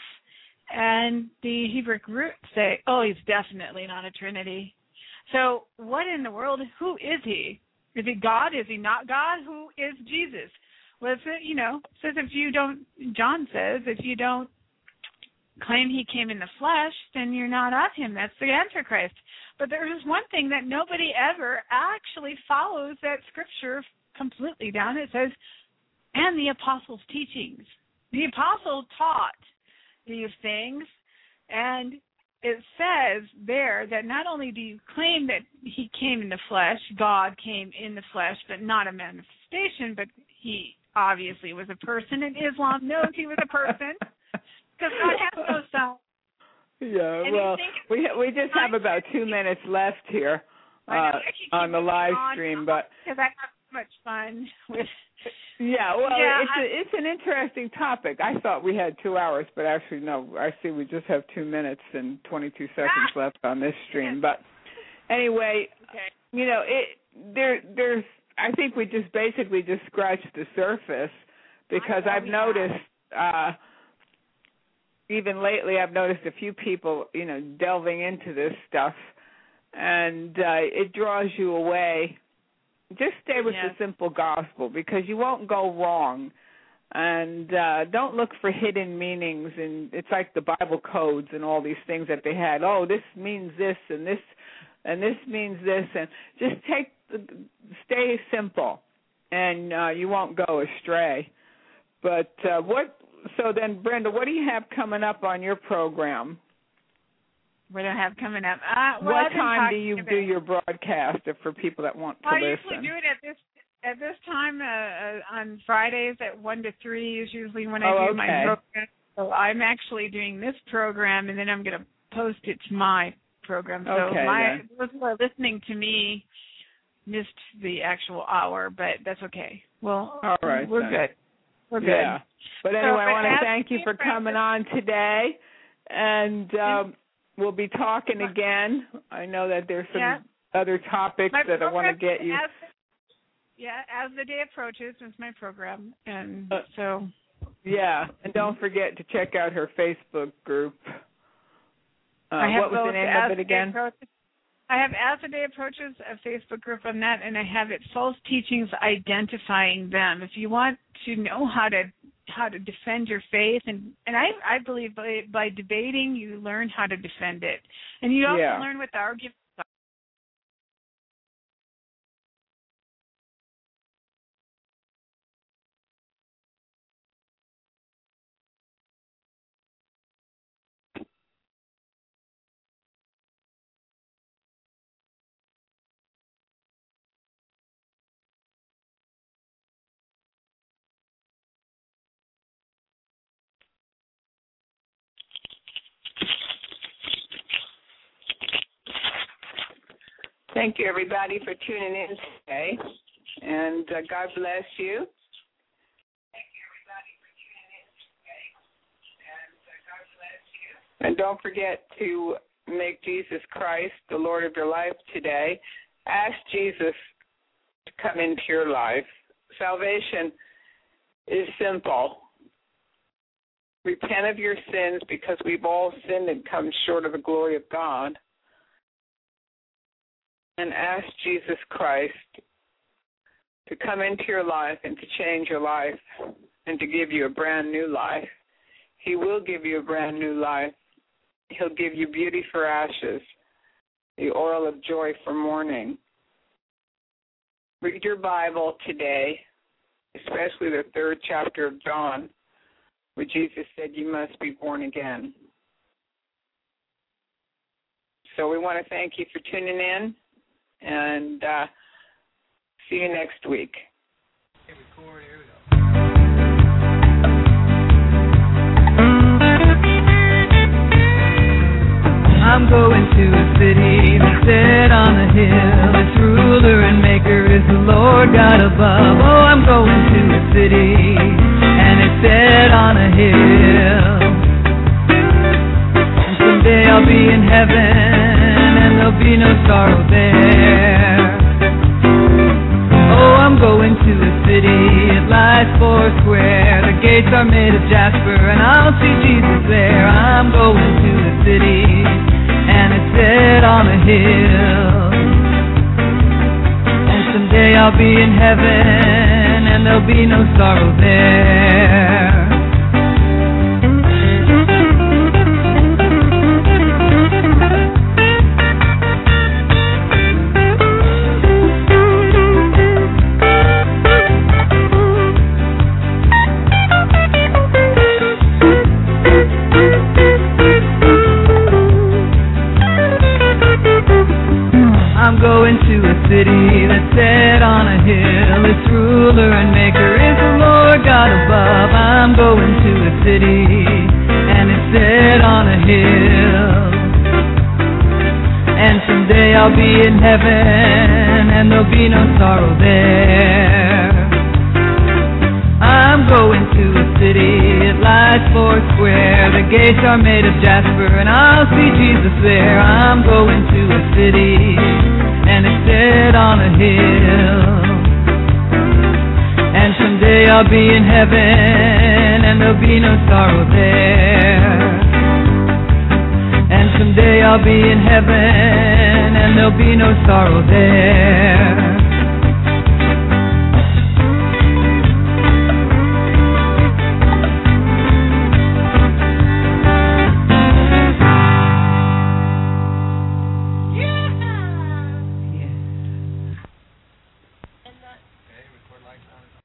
And the Hebrew roots say, oh, he's definitely not a Trinity. So what in the world, who is he? Is he God? Is he not God? Who is Jesus? Well, it's, you know, says if you don't, John says, if you don't claim he came in the flesh, then you're not of him. That's the Antichrist. But there is one thing that nobody ever actually follows that scripture completely down. It says, and the apostles' teachings. The apostle taught these things, and it says there that not only do you claim that he came in the flesh, God came in the flesh, but not a manifestation, but he obviously was a person, and Islam knows he was a person because God has no son. Yeah, and well, we we just have about two minutes left here uh, on the live stream, but because I have so much fun with. Yeah, well, yeah, it's a, it's an interesting topic. I thought we had two hours, but actually, no. I see we just have two minutes and twenty-two seconds left on this stream. But anyway, okay. you know, it there there's. I think we just basically just scratched the surface because I've noticed, uh, even lately, I've noticed a few people, you know, delving into this stuff, and uh, it draws you away. Just stay with yes. the simple gospel because you won't go wrong. And uh, don't look for hidden meanings. And it's like the Bible codes and all these things that they had. Oh, this means this and this and this means this. And just take, stay simple, and uh, you won't go astray. But uh, what? So then, Brenda, what do you have coming up on your program? What do I have coming up? Uh, well, what time do you do your broadcast for people that want to I listen? I usually do it at this at this time uh, uh, on Fridays at one to three is usually when I oh, do okay. my program. So I'm actually doing this program, and then I'm going to post it to my program. So okay, my then. those who are listening to me missed the actual hour, but that's okay. Well, all right, we're then. good. We're yeah. good. But anyway, so, I but want to thank you for coming on today, and um, we'll be talking again. I know that there's some yeah. other topics my that I want to get you. As the, yeah, as the day approaches, it's my program, and uh, so. Yeah, and don't forget to check out her Facebook group. Uh, I have what was the name of it again? I have As the Day Approaches, a Facebook group on that, and I have it False Teachings Identifying Them. If you want to know how to how to defend your faith, and, and I, I believe by, by debating, you learn how to defend it. And you also yeah. learn what the arguments are. Thank you, everybody, for tuning in today, and uh, God bless you. Thank you, everybody, for tuning in today, and uh, God bless you. And don't forget to make Jesus Christ the Lord of your life today. Ask Jesus to come into your life. Salvation is simple. Repent of your sins because we've all sinned and come short of the glory of God. And ask Jesus Christ to come into your life and to change your life and to give you a brand new life. He will give you a brand new life. He'll give you beauty for ashes, the oil of joy for mourning. Read your Bible today, especially the third chapter of John, where Jesus said you must be born again. So we want to thank you for tuning in, and uh, see you next week. I'm going to a city that's set on a hill. Its ruler and maker is the Lord God above. Oh, I'm going to a city, and it's set on a hill. And someday I'll be in heaven, and there'll be no sorrow there. Oh, I'm going to a city, it lies four square. The gates are made of jasper, and I'll see Jesus there. I'm going to a city, and it's set on a hill. And someday I'll be in heaven, and there'll be no sorrow there. I'm going to a city that's set on a hill. Its ruler and maker is the Lord God above. I'm going to a city, and it's set on a hill. And someday I'll be in heaven, and there'll be no sorrow there. I'm going to a city, it lies four square. The gates are made of jasper, and I'll see Jesus there. I'm going to a city, and it's set on a hill. And someday I'll be in heaven, and there'll be no sorrow there. And someday I'll be in heaven, and there'll be no sorrow there.